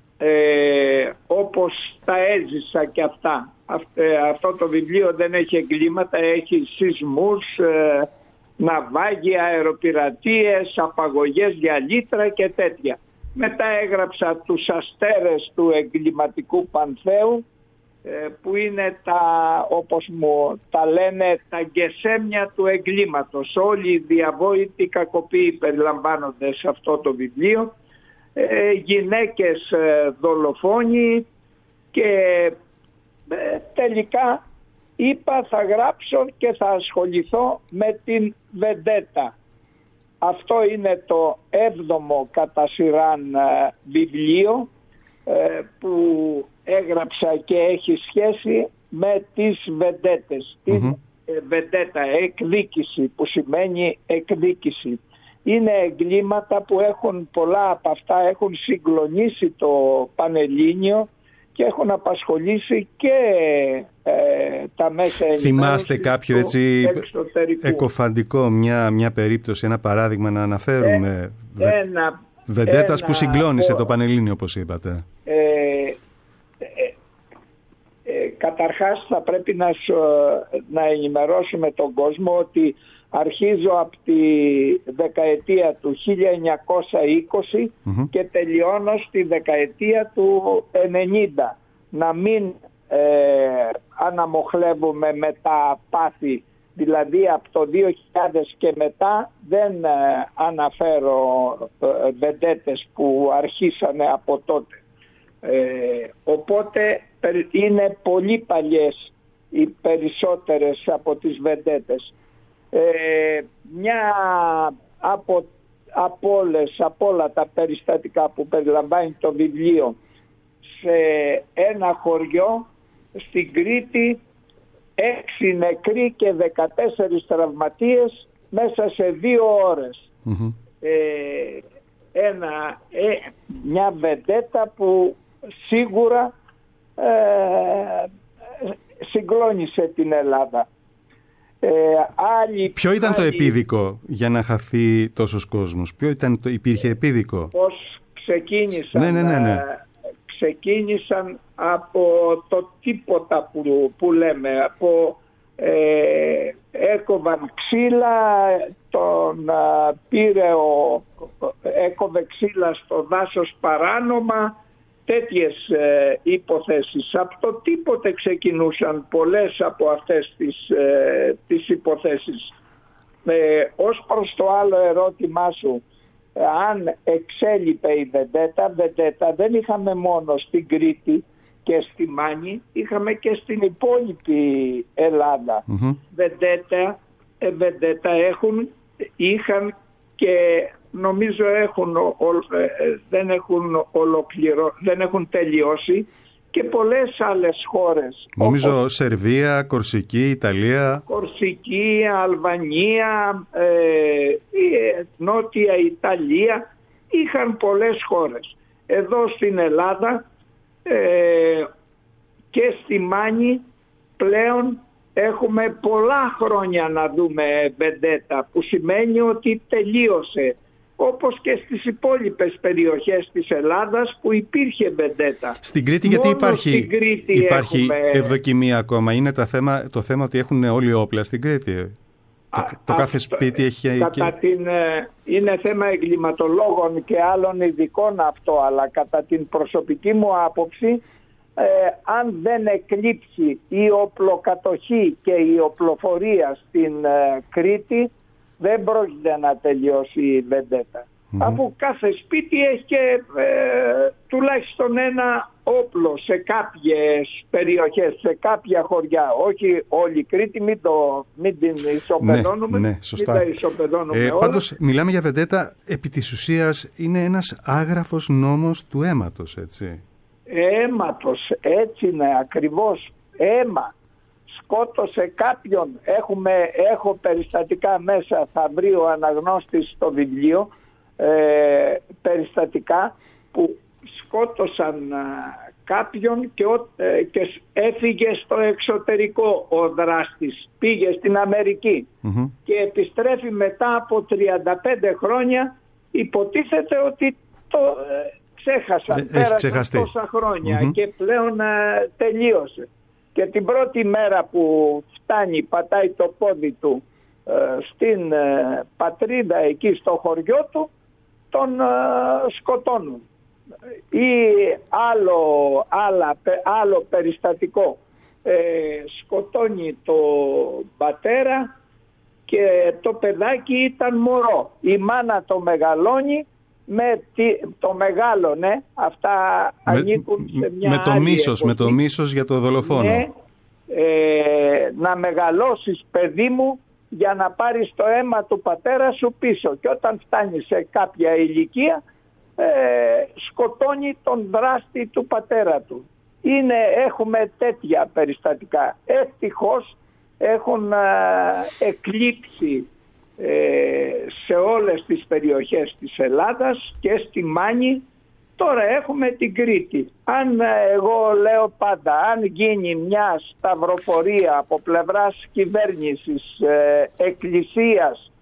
Όπως τα έζησα και αυτά. Αυτό το βιβλίο δεν έχει εγκλήματα, έχει σεισμούς, ναυάγια, αεροπειρατείες, απαγωγές για λίτρα και τέτοια. Μετά έγραψα τους αστέρες του εγκληματικού πανθέου, που είναι όπως μου τα λένε, τα γκεσέμια του εγκλήματος. Όλοι οι διαβόητοι κακοποιοί περιλαμβάνονται σε αυτό το βιβλίο, γυναίκες δολοφόνοι, και τελικά είπα θα γράψω και θα ασχοληθώ με την βεντέτα. Αυτό είναι το 7ο κατά σειράν βιβλίο που έγραψα και έχει σχέση με τις βεντέτες. Την βεντέτα, εκδίκηση, που σημαίνει εκδίκηση. Είναι εγκλήματα που πολλά από αυτά έχουν συγκλονίσει το Πανελλήνιο και έχουν απασχολήσει και τα μέσα ενημέρωσης. Θυμάστε κάποιο έτσι εκοφαντικό, μια περίπτωση, ένα παράδειγμα να αναφέρουμε? Βεντέτας που συγκλώνησε το Πανελλήνιο, όπως είπατε. Καταρχάς θα πρέπει να ενημερώσουμε τον κόσμο ότι αρχίζω από τη δεκαετία του 1920 και τελειώνω στη δεκαετία του 90. Να μην αναμοχλεύουμε με τα πάθη, δηλαδή από το 2000 και μετά δεν αναφέρω βεντέτες που αρχίσανε από τότε. Οπότε είναι πολύ παλιές οι περισσότερες από τις βεντέτες. Μια από όλα τα περιστατικά που περιλαμβάνει το βιβλίο, σε ένα χωριό στην Κρήτη 6 νεκροί και 14 τραυματίες μέσα σε 2 ώρες. Μια βεντέτα που σίγουρα συγκλώνησε την Ελλάδα. Ποιο ήταν το επίδικο για να χαθεί τόσος κόσμος? Υπήρχε επίδικο? Πώς ξεκίνησαν? Ναι. Ξεκίνησαν από το τίποτα που λέμε, έκοβαν ξύλα, έκοβε ξύλα στο δάσος παράνομα, τέτοιες υποθέσεις. Από το τίποτε ξεκινούσαν πολλές από αυτές τις υποθέσεις. Ως προς το άλλο ερώτημά σου, αν εξέλιπε η βεντέτα δεν είχαμε μόνο στην Κρήτη και στη Μάνη, είχαμε και στην υπόλοιπη Ελλάδα. Βεντέτα είχαν και νομίζω δεν έχουν τελειώσει και πολλές άλλες χώρες. Νομίζω όπως Σερβία, Κορσική, Ιταλία. Κορσική, Αλβανία, Νότια Ιταλία, είχαν πολλές χώρες. Εδώ στην Ελλάδα και στη Μάνη πλέον έχουμε πολλά χρόνια να δούμε βεντέτα, που σημαίνει ότι τελείωσε. Όπως και στις υπόλοιπες περιοχές της Ελλάδας που υπήρχε βεντέτα. Στην Κρήτη γιατί υπάρχει ευδοκιμία ακόμα? Είναι το θέμα ότι έχουν όλοι όπλα στην Κρήτη. Το κάθε σπίτι έχει... είναι θέμα εγκληματολόγων και άλλων ειδικών αυτό, αλλά κατά την προσωπική μου άποψη, αν δεν εκλείψει η οπλοκατοχή και η οπλοφορία στην Κρήτη, δεν πρόκειται να τελειώσει η βεντέτα. Αφού κάθε σπίτι έχει και τουλάχιστον ένα όπλο σε κάποιες περιοχές, σε κάποια χωριά. Όχι όλη η Κρήτη, μην την ισοπεδώνουμε. Ναι, σωστά. Πάντως μιλάμε για βεντέτα, επί της ουσίας είναι ένας άγραφος νόμος του αίματος, έτσι. Αίματος, έτσι είναι ακριβώς, αίμα. Σκότωσε κάποιον, έχω περιστατικά μέσα, θα βρει ο αναγνώστης στο βιβλίο, περιστατικά που σκότωσαν κάποιον και έφυγε στο εξωτερικό ο δράστης, πήγε στην Αμερική και επιστρέφει μετά από 35 χρόνια, υποτίθεται ότι το ξέχασαν, πέρασαν τόσα χρόνια και πλέον τελείωσε. Και την πρώτη μέρα που φτάνει, πατάει το πόδι του στην πατρίδα εκεί στο χωριό του, τον σκοτώνουν. Ή άλλο περιστατικό, σκοτώνει το πατέρα και το παιδάκι ήταν μωρό. Η μάνα το μεγαλώνει, το μεγάλωνε, αυτά ανήκουν σε μια με το μίσος για το δολοφόνο. Ναι, να μεγαλώσεις παιδί μου για να πάρεις το αίμα του πατέρα σου πίσω, και όταν φτάνει σε κάποια ηλικία σκοτώνει τον δράστη του πατέρα του. Έχουμε τέτοια περιστατικά. Ευτυχώς έχουν εκλείψει σε όλες τις περιοχές της Ελλάδας και στη Μάνη. Τώρα έχουμε την Κρήτη. Εγώ λέω πάντα, αν γίνει μια σταυροφορία από πλευράς κυβέρνησης, εκκλησίας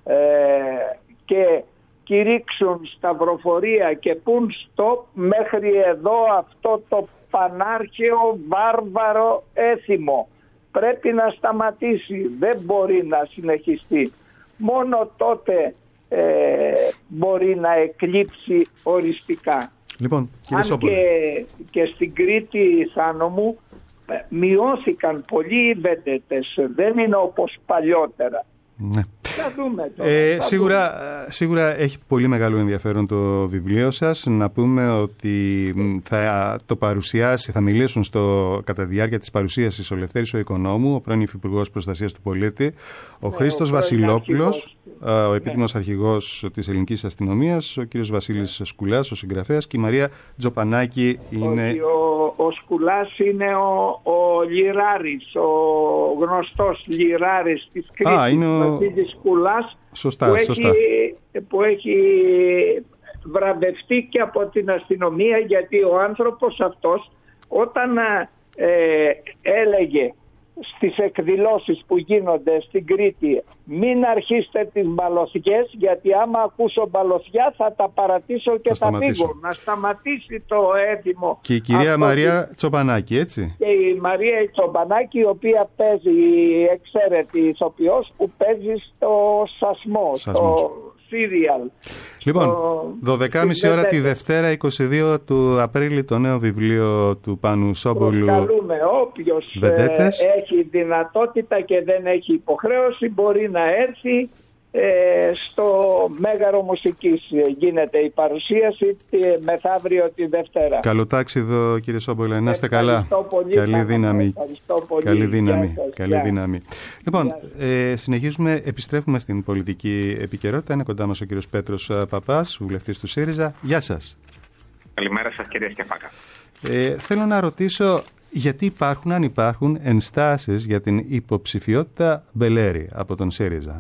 και κηρύξουν σταυροφορία και πουν stop μέχρι εδώ αυτό το πανάρχαιο βάρβαρο έθιμο, πρέπει να σταματήσει, δεν μπορεί να συνεχιστεί. Μόνο τότε μπορεί να εκλείψει οριστικά. Λοιπόν, κύριε Σόμπολε. Και στην Κρήτη, Θάνο μου, μειώθηκαν πολύ οι βεντέτες, δεν είναι όπως παλιότερα. Ναι. Θα δούμε τώρα. Σίγουρα έχει πολύ μεγάλο ενδιαφέρον το βιβλίο σας. Να πούμε ότι θα το παρουσιάσει, θα μιλήσουν κατά τη διάρκεια της παρουσίασης ο Λευτέρης ο Οικονόμου, ο πρώην Υφυπουργός Προστασίας του Πολίτη, ο Χρήστος Βασιλόπουλος, ο επίτιμος αρχηγός της Ελληνικής Αστυνομίας, ο κύριος Βασίλης Σκουλάς, ο συγγραφέας, και η Μαρία Τζοπανάκη είναι... Ο Σκουλάς είναι ο Λιράρης, ο γνωστός Λιράρης της Κρήτης, είναι ο Βασίλης Σκουλάς, που έχει βραβευτεί και από την αστυνομία, γιατί ο άνθρωπος αυτός όταν έλεγε στις εκδηλώσεις που γίνονται στην Κρήτη, μην αρχίσετε τις μπαλωθιές, γιατί άμα ακούσω μπαλωθιά θα τα παρατήσω και θα φύγω. Να σταματήσει το έθιμο. Και η κυρία Μαρία Τσοπανάκη, έτσι. Και η Μαρία Τσοπανάκη, η οποία παίζει, εξαίρετη ηθοποιός, που παίζει στο Σασμό, στο Serial. Λοιπόν, 12.30 ώρα τη Δευτέρα 22 του Απρίλη, το νέο βιβλίο του Πάνου Σόμπολου. Καλούμε όποιος έχει δυνατότητα και δεν έχει υποχρέωση, μπορεί να έρθει στο Μέγαρο Μουσικής. Γίνεται η παρουσίαση μεθαύριο τη Δευτέρα. Καλό τάξιδο, κύριε Σόμπολε, να είστε καλά. Καλή δύναμη. Καλή δύναμη. Λοιπόν, συνεχίζουμε, επιστρέφουμε στην πολιτική επικαιρότητα. Είναι κοντά μας ο κύριος Πέτρος Παπάς, βουλευτής του ΣΥΡΙΖΑ. Γεια σας. Καλημέρα σας, κύριε Σκεφάκα. Θέλω να ρωτήσω, γιατί αν υπάρχουν ενστάσεις για την υποψηφιότητα Μπελέρη από τον ΣΥΡΙΖΑ?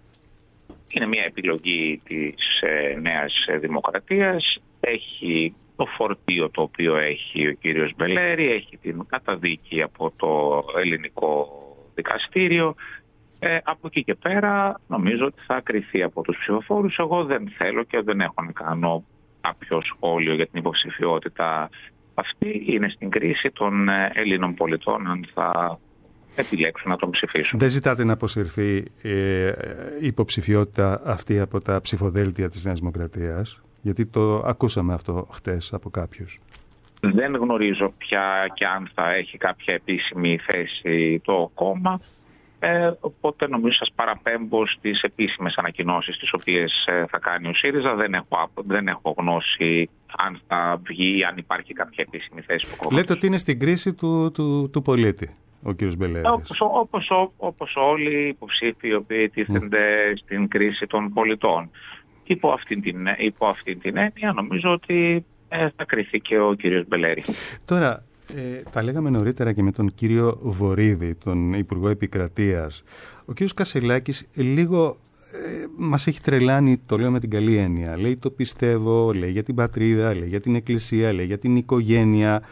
Είναι μια επιλογή της Νέας Δημοκρατίας. Έχει το φορτίο το οποίο έχει ο κύριος Μπελέρη, έχει την καταδίκη από το ελληνικό δικαστήριο. Από εκεί και πέρα νομίζω ότι θα κριθεί από τους ψηφοφόρους. Εγώ δεν θέλω και δεν έχω να κάνω κάποιο σχόλιο για την υποψηφιότητα αυτή. Είναι στην κρίση των Ελλήνων πολιτών αν θα επιλέξουν να τον ψηφίσουν. Δεν ζητάτε να αποσυρθεί η υποψηφιότητα αυτή από τα ψηφοδέλτια της Νέας Δημοκρατίας? Γιατί το ακούσαμε αυτό χτες από κάποιους. Δεν γνωρίζω πια και αν θα έχει κάποια επίσημη θέση το κόμμα. Οπότε νομίζω σας παραπέμπω στις επίσημες ανακοινώσεις τις οποίες θα κάνει ο ΣΥΡΙΖΑ. Δεν έχω γνώση αν θα βγει ή αν υπάρχει κάποια επίσημη θέση του κόμματος. Λέτε ότι είναι στην κρίση του πολίτη ο κύριος Μπελέρης. Όπως όλοι οι υποψήφοι οι οποίοι τίθενται στην κρίση των πολιτών. Υπό αυτήν την έννοια νομίζω ότι θα κριθεί και ο κύριος Μπελέρη. Τώρα, τα λέγαμε νωρίτερα και με τον κύριο Βορίδη, τον Υπουργό Επικρατείας. Ο κύριος Κασελάκης λίγο μας έχει τρελάνει, το λέω με την καλή έννοια. Λέει το πιστεύω, λέει για την πατρίδα, λέει για την εκκλησία, λέει για την οικογένεια.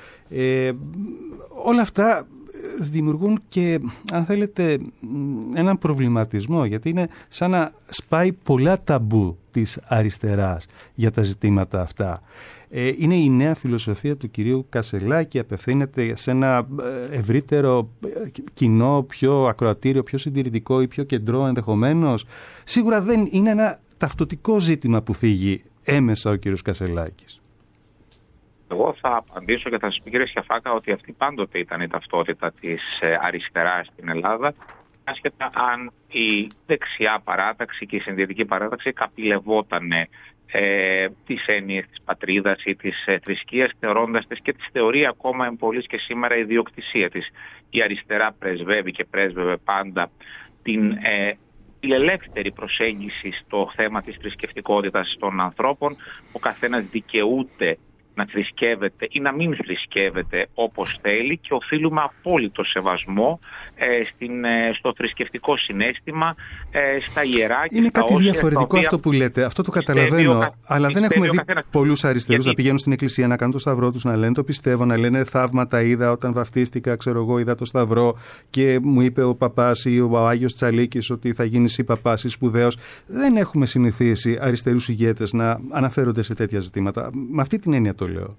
Όλα αυτά δημιουργούν και, αν θέλετε, έναν προβληματισμό, γιατί είναι σαν να σπάει πολλά ταμπού της αριστεράς για τα ζητήματα αυτά. Είναι η νέα φιλοσοφία του κυρίου Κασελάκη, απευθύνεται σε ένα ευρύτερο κοινό, πιο ακροατήριο, πιο συντηρητικό ή πιο κεντρό ενδεχομένως. Σίγουρα δεν είναι ένα ταυτοτικό ζήτημα που θίγει έμεσα ο κύριος Κασελάκης. Εγώ θα απαντήσω και θα σας πω, κύριε Σιαφάκα, ότι αυτή πάντοτε ήταν η ταυτότητα της αριστεράς στην Ελλάδα, άσχετα αν η δεξιά παράταξη και η συντηρητική παράταξη καπηλευότανε τις έννοιες της πατρίδας ή της θρησκείας, θεωρώντας τις και τις θεωρεί ακόμα εμπολής και σήμερα η ιδιοκτησία της. Η αριστερά πρεσβεύει και πρέσβευε πάντα την ελεύθερη προσέγγιση στο θέμα της θρησκευτικότητας των ανθρώπων. Ο καθένας δικαιούται να θρησκεύεται ή να μην θρησκεύεται όπως θέλει και οφείλουμε απόλυτο σεβασμό στο θρησκευτικό συναίσθημα, στα ιερά και είναι στα κάτι όσια, διαφορετικό οποία αυτό που λέτε, αυτό το καταλαβαίνω, αλλά δεν έχουμε δει πολλούς αριστερούς να πηγαίνουν στην εκκλησία, να κάνουν το σταυρό τους, να λένε το πιστεύω, να λένε θαύματα είδα όταν βαφτίστηκα, ξέρω εγώ, είδα το σταυρό και μου είπε ο παπάς ή ο Άγιος Τσαλίκης ότι θα γίνεις ή παπάς ή σπουδαίος. Δεν έχουμε συνηθίσει αριστερούς ηγέτες να αναφέρονται σε τέτοια ζητήματα. Με αυτή την έννοια το λέω.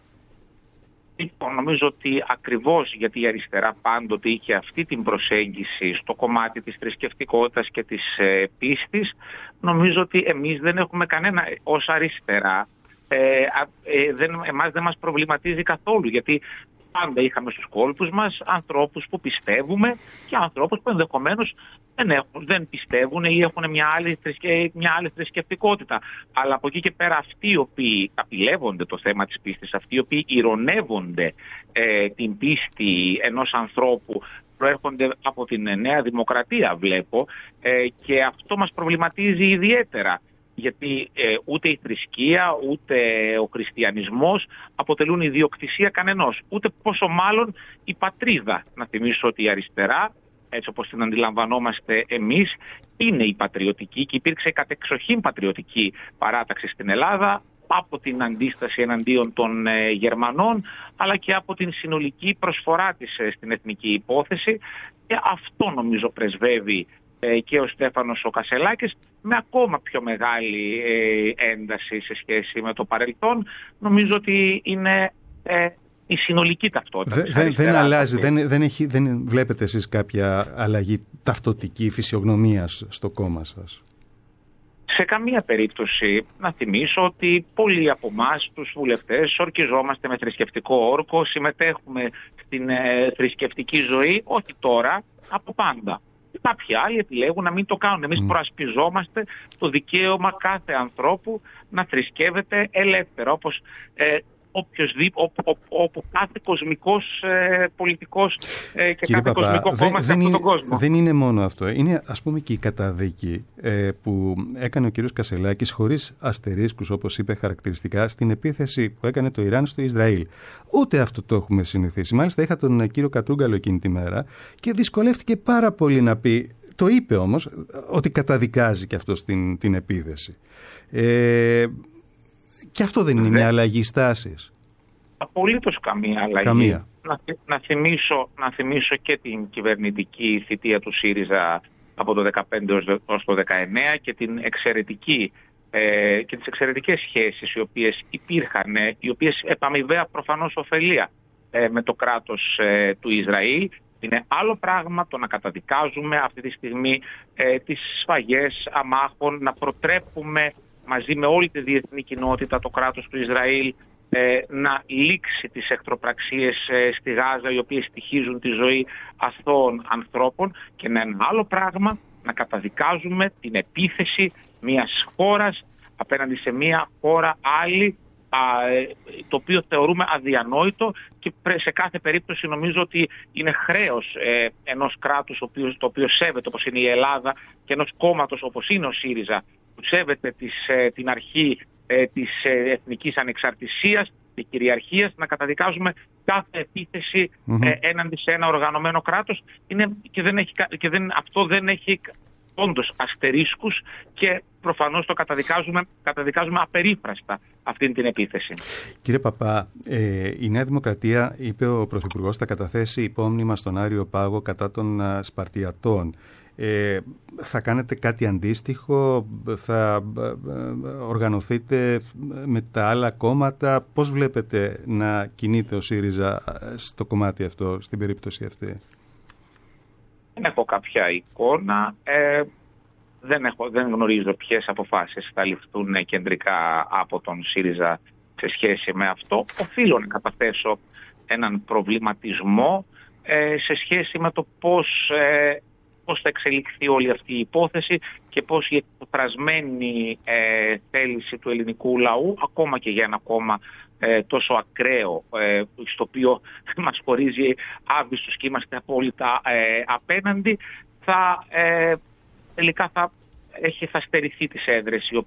Νομίζω ότι ακριβώς γιατί η αριστερά πάντοτε είχε αυτή την προσέγγιση στο κομμάτι της θρησκευτικότητας και της πίστης, νομίζω ότι εμείς δεν έχουμε κανένα ως αριστερά, εμάς δεν μας προβληματίζει καθόλου, γιατί πάντα είχαμε στους κόλπους μας ανθρώπους που πιστεύουμε και ανθρώπους που ενδεχομένως δεν πιστεύουν ή έχουν μια άλλη θρησκευτικότητα. Αλλά από εκεί και πέρα αυτοί οι οποίοι καπηλεύονται το θέμα της πίστης, αυτοί οι οποίοι ηρωνεύονται την πίστη ενός ανθρώπου, προέρχονται από την Νέα Δημοκρατία, βλέπω, και αυτό μας προβληματίζει ιδιαίτερα. Γιατί ούτε η θρησκεία ούτε ο χριστιανισμός αποτελούν ιδιοκτησία κανενός. Ούτε πόσο μάλλον η πατρίδα. Να θυμίσω ότι η αριστερά, έτσι όπως την αντιλαμβανόμαστε εμείς, είναι η πατριωτική και υπήρξε κατεξοχήν πατριωτική παράταξη στην Ελλάδα από την αντίσταση εναντίον των Γερμανών, αλλά και από την συνολική προσφορά της στην εθνική υπόθεση. Και αυτό νομίζω πρεσβεύει και ο Στέφανος ο Κασελάκης με ακόμα πιο μεγάλη ένταση σε σχέση με το παρελθόν. Νομίζω ότι είναι η συνολική ταυτότητα. Δεν αλλάζει, δεν βλέπετε εσείς κάποια αλλαγή ταυτοτική φυσιογνωμίας στο κόμμα σας? Σε καμία περίπτωση. Να θυμίσω ότι πολλοί από εμάς τους βουλευτές ορκιζόμαστε με θρησκευτικό όρκο, συμμετέχουμε στην θρησκευτική ζωή, όχι τώρα, από πάντα. Κάποιοι άλλοι επιλέγουν να μην το κάνουν. Εμείς προασπιζόμαστε το δικαίωμα κάθε ανθρώπου να θρησκεύεται ελεύθερα, όπως όπου κάθε κοσμικός πολιτικός και κάθε κοσμικό κόμμα σε αυτόν τον κόσμο. Δεν είναι μόνο αυτό. Είναι, ας πούμε, και η καταδίκη που έκανε ο κύριος Κασελάκης χωρίς αστερίσκους, όπως είπε χαρακτηριστικά, στην επίθεση που έκανε το Ιράν στο Ισραήλ. Ούτε αυτό το έχουμε συνηθίσει. Μάλιστα είχα τον κύριο Κατρούγκαλο εκείνη τη μέρα και δυσκολεύτηκε πάρα πολύ να πει, το είπε όμως, ότι καταδικάζει και αυτό την επίθεση. Και αυτό δεν είναι μια αλλαγή στάσης? Απολύτως καμία αλλαγή. Καμία. Να θυμίσω και την κυβερνητική θητεία του ΣΥΡΙΖΑ από το 2015 ως το 2019 και και τις εξαιρετικές σχέσεις οι οποίες υπήρχαν, οι οποίες επαμοιβαία προφανώς ωφελία με το κράτος του Ισραήλ. Είναι άλλο πράγμα το να καταδικάζουμε αυτή τη στιγμή τις σφαγές αμάχων, να προτρέπουμε μαζί με όλη τη διεθνή κοινότητα το κράτος του Ισραήλ να λήξει τις εχθροπραξίες στη Γάζα, οι οποίες στοιχίζουν τη ζωή αθώων ανθρώπων, και ένα άλλο πράγμα να καταδικάζουμε την επίθεση μιας χώρας απέναντι σε μια χώρα άλλη, το οποίο θεωρούμε αδιανόητο, και σε κάθε περίπτωση νομίζω ότι είναι χρέος ενός κράτους το οποίο σέβεται, όπως είναι η Ελλάδα, και ενός κόμματος όπως είναι ο ΣΥΡΙΖΑ, που σέβεται την αρχή της εθνικής ανεξαρτησίας και κυριαρχίας, να καταδικάζουμε κάθε επίθεση έναντι σε ένα οργανωμένο κράτος. Αυτό δεν έχει όντως αστερίσκους, και προφανώς το καταδικάζουμε απερίφραστα αυτή την επίθεση. Κύριε Παπά, η Νέα Δημοκρατία, είπε ο Πρωθυπουργός, θα καταθέσει υπόμνημα στον Άριο Πάγο κατά των Σπαρτιατών. Θα κάνετε κάτι αντίστοιχο? Θα οργανωθείτε με τα άλλα κόμματα? Πώς βλέπετε να κινείται ο ΣΥΡΙΖΑ στο κομμάτι αυτό, στην περίπτωση αυτή? Δεν έχω κάποια εικόνα. Δεν γνωρίζω ποιες αποφάσεις θα ληφθούν κεντρικά από τον ΣΥΡΙΖΑ σε σχέση με αυτό. Οφείλω να καταθέσω έναν προβληματισμό σε σχέση με το πώς θα εξελιχθεί όλη αυτή η υπόθεση και πώς η εκφρασμένη θέληση του ελληνικού λαού, ακόμα και για ένα κόμμα τόσο ακραίο, στο οποίο μας χωρίζει άβυσους και είμαστε απόλυτα απέναντι, τελικά θα στερηθεί τις έδρες τις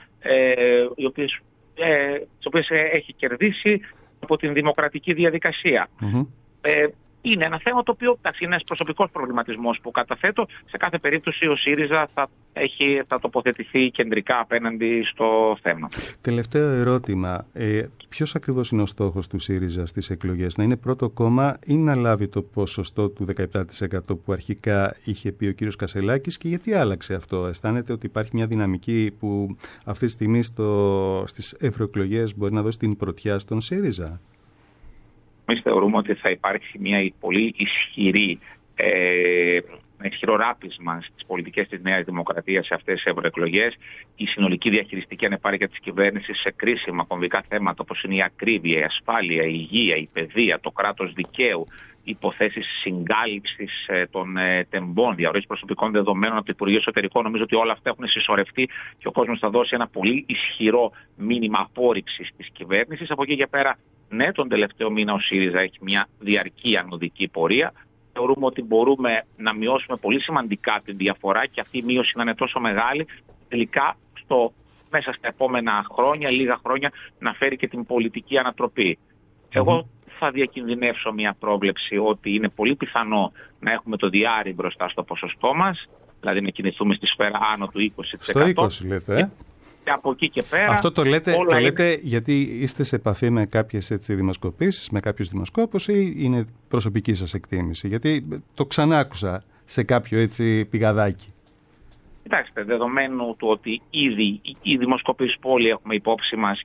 οποίες έχει κερδίσει από την δημοκρατική διαδικασία. Είναι ένα θέμα το οποίο είναι ένας προσωπικός προβληματισμός που καταθέτω. Σε κάθε περίπτωση ο ΣΥΡΙΖΑ θα τοποθετηθεί κεντρικά απέναντι στο θέμα. Τελευταίο ερώτημα. Ποιος ακριβώς είναι ο στόχος του ΣΥΡΙΖΑ στις εκλογές? Να είναι πρώτο κόμμα ή να λάβει το ποσοστό του 17% που αρχικά είχε πει ο κύριος Κασσελάκης, και γιατί άλλαξε αυτό? Αισθάνεται ότι υπάρχει μια δυναμική που αυτή τη στιγμή στις ευρωεκλογές μπορεί να δώσει την πρωτιά στον ΣΥΡΙΖΑ? Εμείς θεωρούμε ότι θα υπάρξει μια πολύ ισχυρό ράπισμα στις πολιτικές της Νέας Δημοκρατίας σε αυτές τις ευρωεκλογές. Η συνολική διαχειριστική ανεπάρκεια της κυβέρνησης σε κρίσιμα κομβικά θέματα όπως είναι η ακρίβεια, η ασφάλεια, η υγεία, η παιδεία, το κράτος δικαίου, υποθέσεις συγκάλυψης των τεμπών, διαρροής προσωπικών δεδομένων από το Υπουργείο Εσωτερικών. Νομίζω ότι όλα αυτά έχουν συσσωρευτεί και ο κόσμος θα δώσει ένα πολύ ισχυρό μήνυμα απόρριψης της κυβέρνησης. Από εκεί και πέρα, ναι, τον τελευταίο μήνα ο ΣΥΡΙΖΑ έχει μια διαρκή ανωδική πορεία. Θεωρούμε ότι μπορούμε να μειώσουμε πολύ σημαντικά τη διαφορά, και αυτή η μείωση να είναι τόσο μεγάλη, τελικά μέσα στα επόμενα χρόνια, λίγα χρόνια, να φέρει και την πολιτική ανατροπή. Εγώ θα διακινδυνεύσω μια πρόβλεψη ότι είναι πολύ πιθανό να έχουμε το διάρρη μπροστά στο ποσοστό μας, δηλαδή να κινηθούμε στη σφαίρα άνω του 20%. Στο 20% λέτε, Και από εκεί και πέρα. Αυτό το λέτε γιατί είστε σε επαφή με κάποιες δημοσκοπήσεις, με κάποιους δημοσκόπους, ή είναι προσωπική σας εκτίμηση? Γιατί το ξανάκουσα σε κάποιο πηγαδάκι. Κοιτάξτε, δεδομένου του ότι ήδη οι δημοσκοπήσεις που όλοι έχουμε υπόψη μας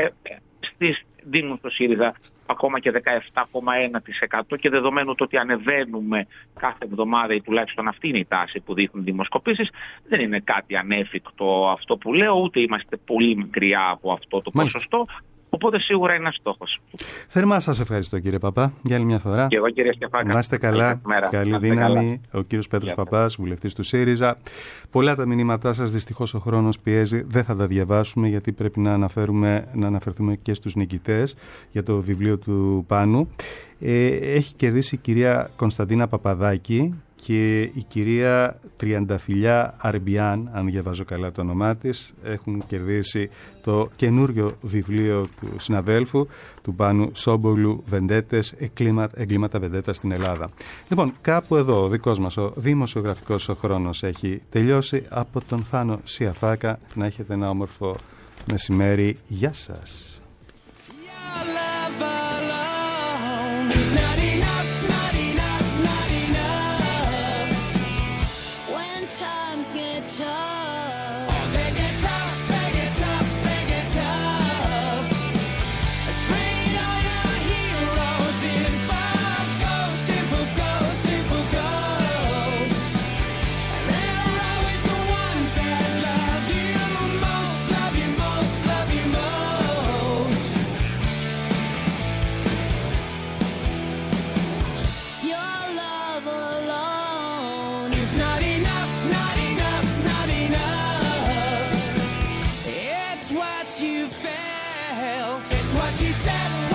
δίνουν στο ΣΥΡΙΖΑ ακόμα και 17,1%, και δεδομένου το ότι ανεβαίνουμε κάθε εβδομάδα, ή τουλάχιστον αυτή είναι η τάση που δείχνουν δημοσκοπήσεις, δεν είναι κάτι ανέφικτο αυτό που λέω, ούτε είμαστε πολύ μακριά από αυτό το ποσοστό. Οπότε σίγουρα είναι ένας στόχος. Θερμά σας ευχαριστώ, κύριε Παπά, για άλλη μια φορά. Και εγώ, κύριε Στεφάκα. Να είστε καλά. Καλή δύναμη. Ο κύριος Πέτρος Παπάς, βουλευτής του ΣΥΡΙΖΑ. Πολλά τα μηνύματά σας, δυστυχώς ο χρόνος πιέζει. Δεν θα τα διαβάσουμε, γιατί πρέπει να αναφερθούμε και στους νικητές για το βιβλίο του Πάνου. Έχει κερδίσει η κυρία Κωνσταντίνα Παπαδάκη και η κυρία Τριανταφυλλιά Αρμπιάν, αν διαβάζω καλά το όνομά της. Έχουν κερδίσει το καινούριο βιβλίο του συναδέλφου του Πάνου Σόμπολου, «Βεντέτες, εγκλήματα βεντέτα στην Ελλάδα». Λοιπόν, κάπου εδώ ο δικός μας ο δημοσιογραφικός χρόνος έχει τελειώσει. Από τον Θάνο Σιαφάκα, να έχετε ένα όμορφο μεσημέρι. Γεια σας. It's what you said.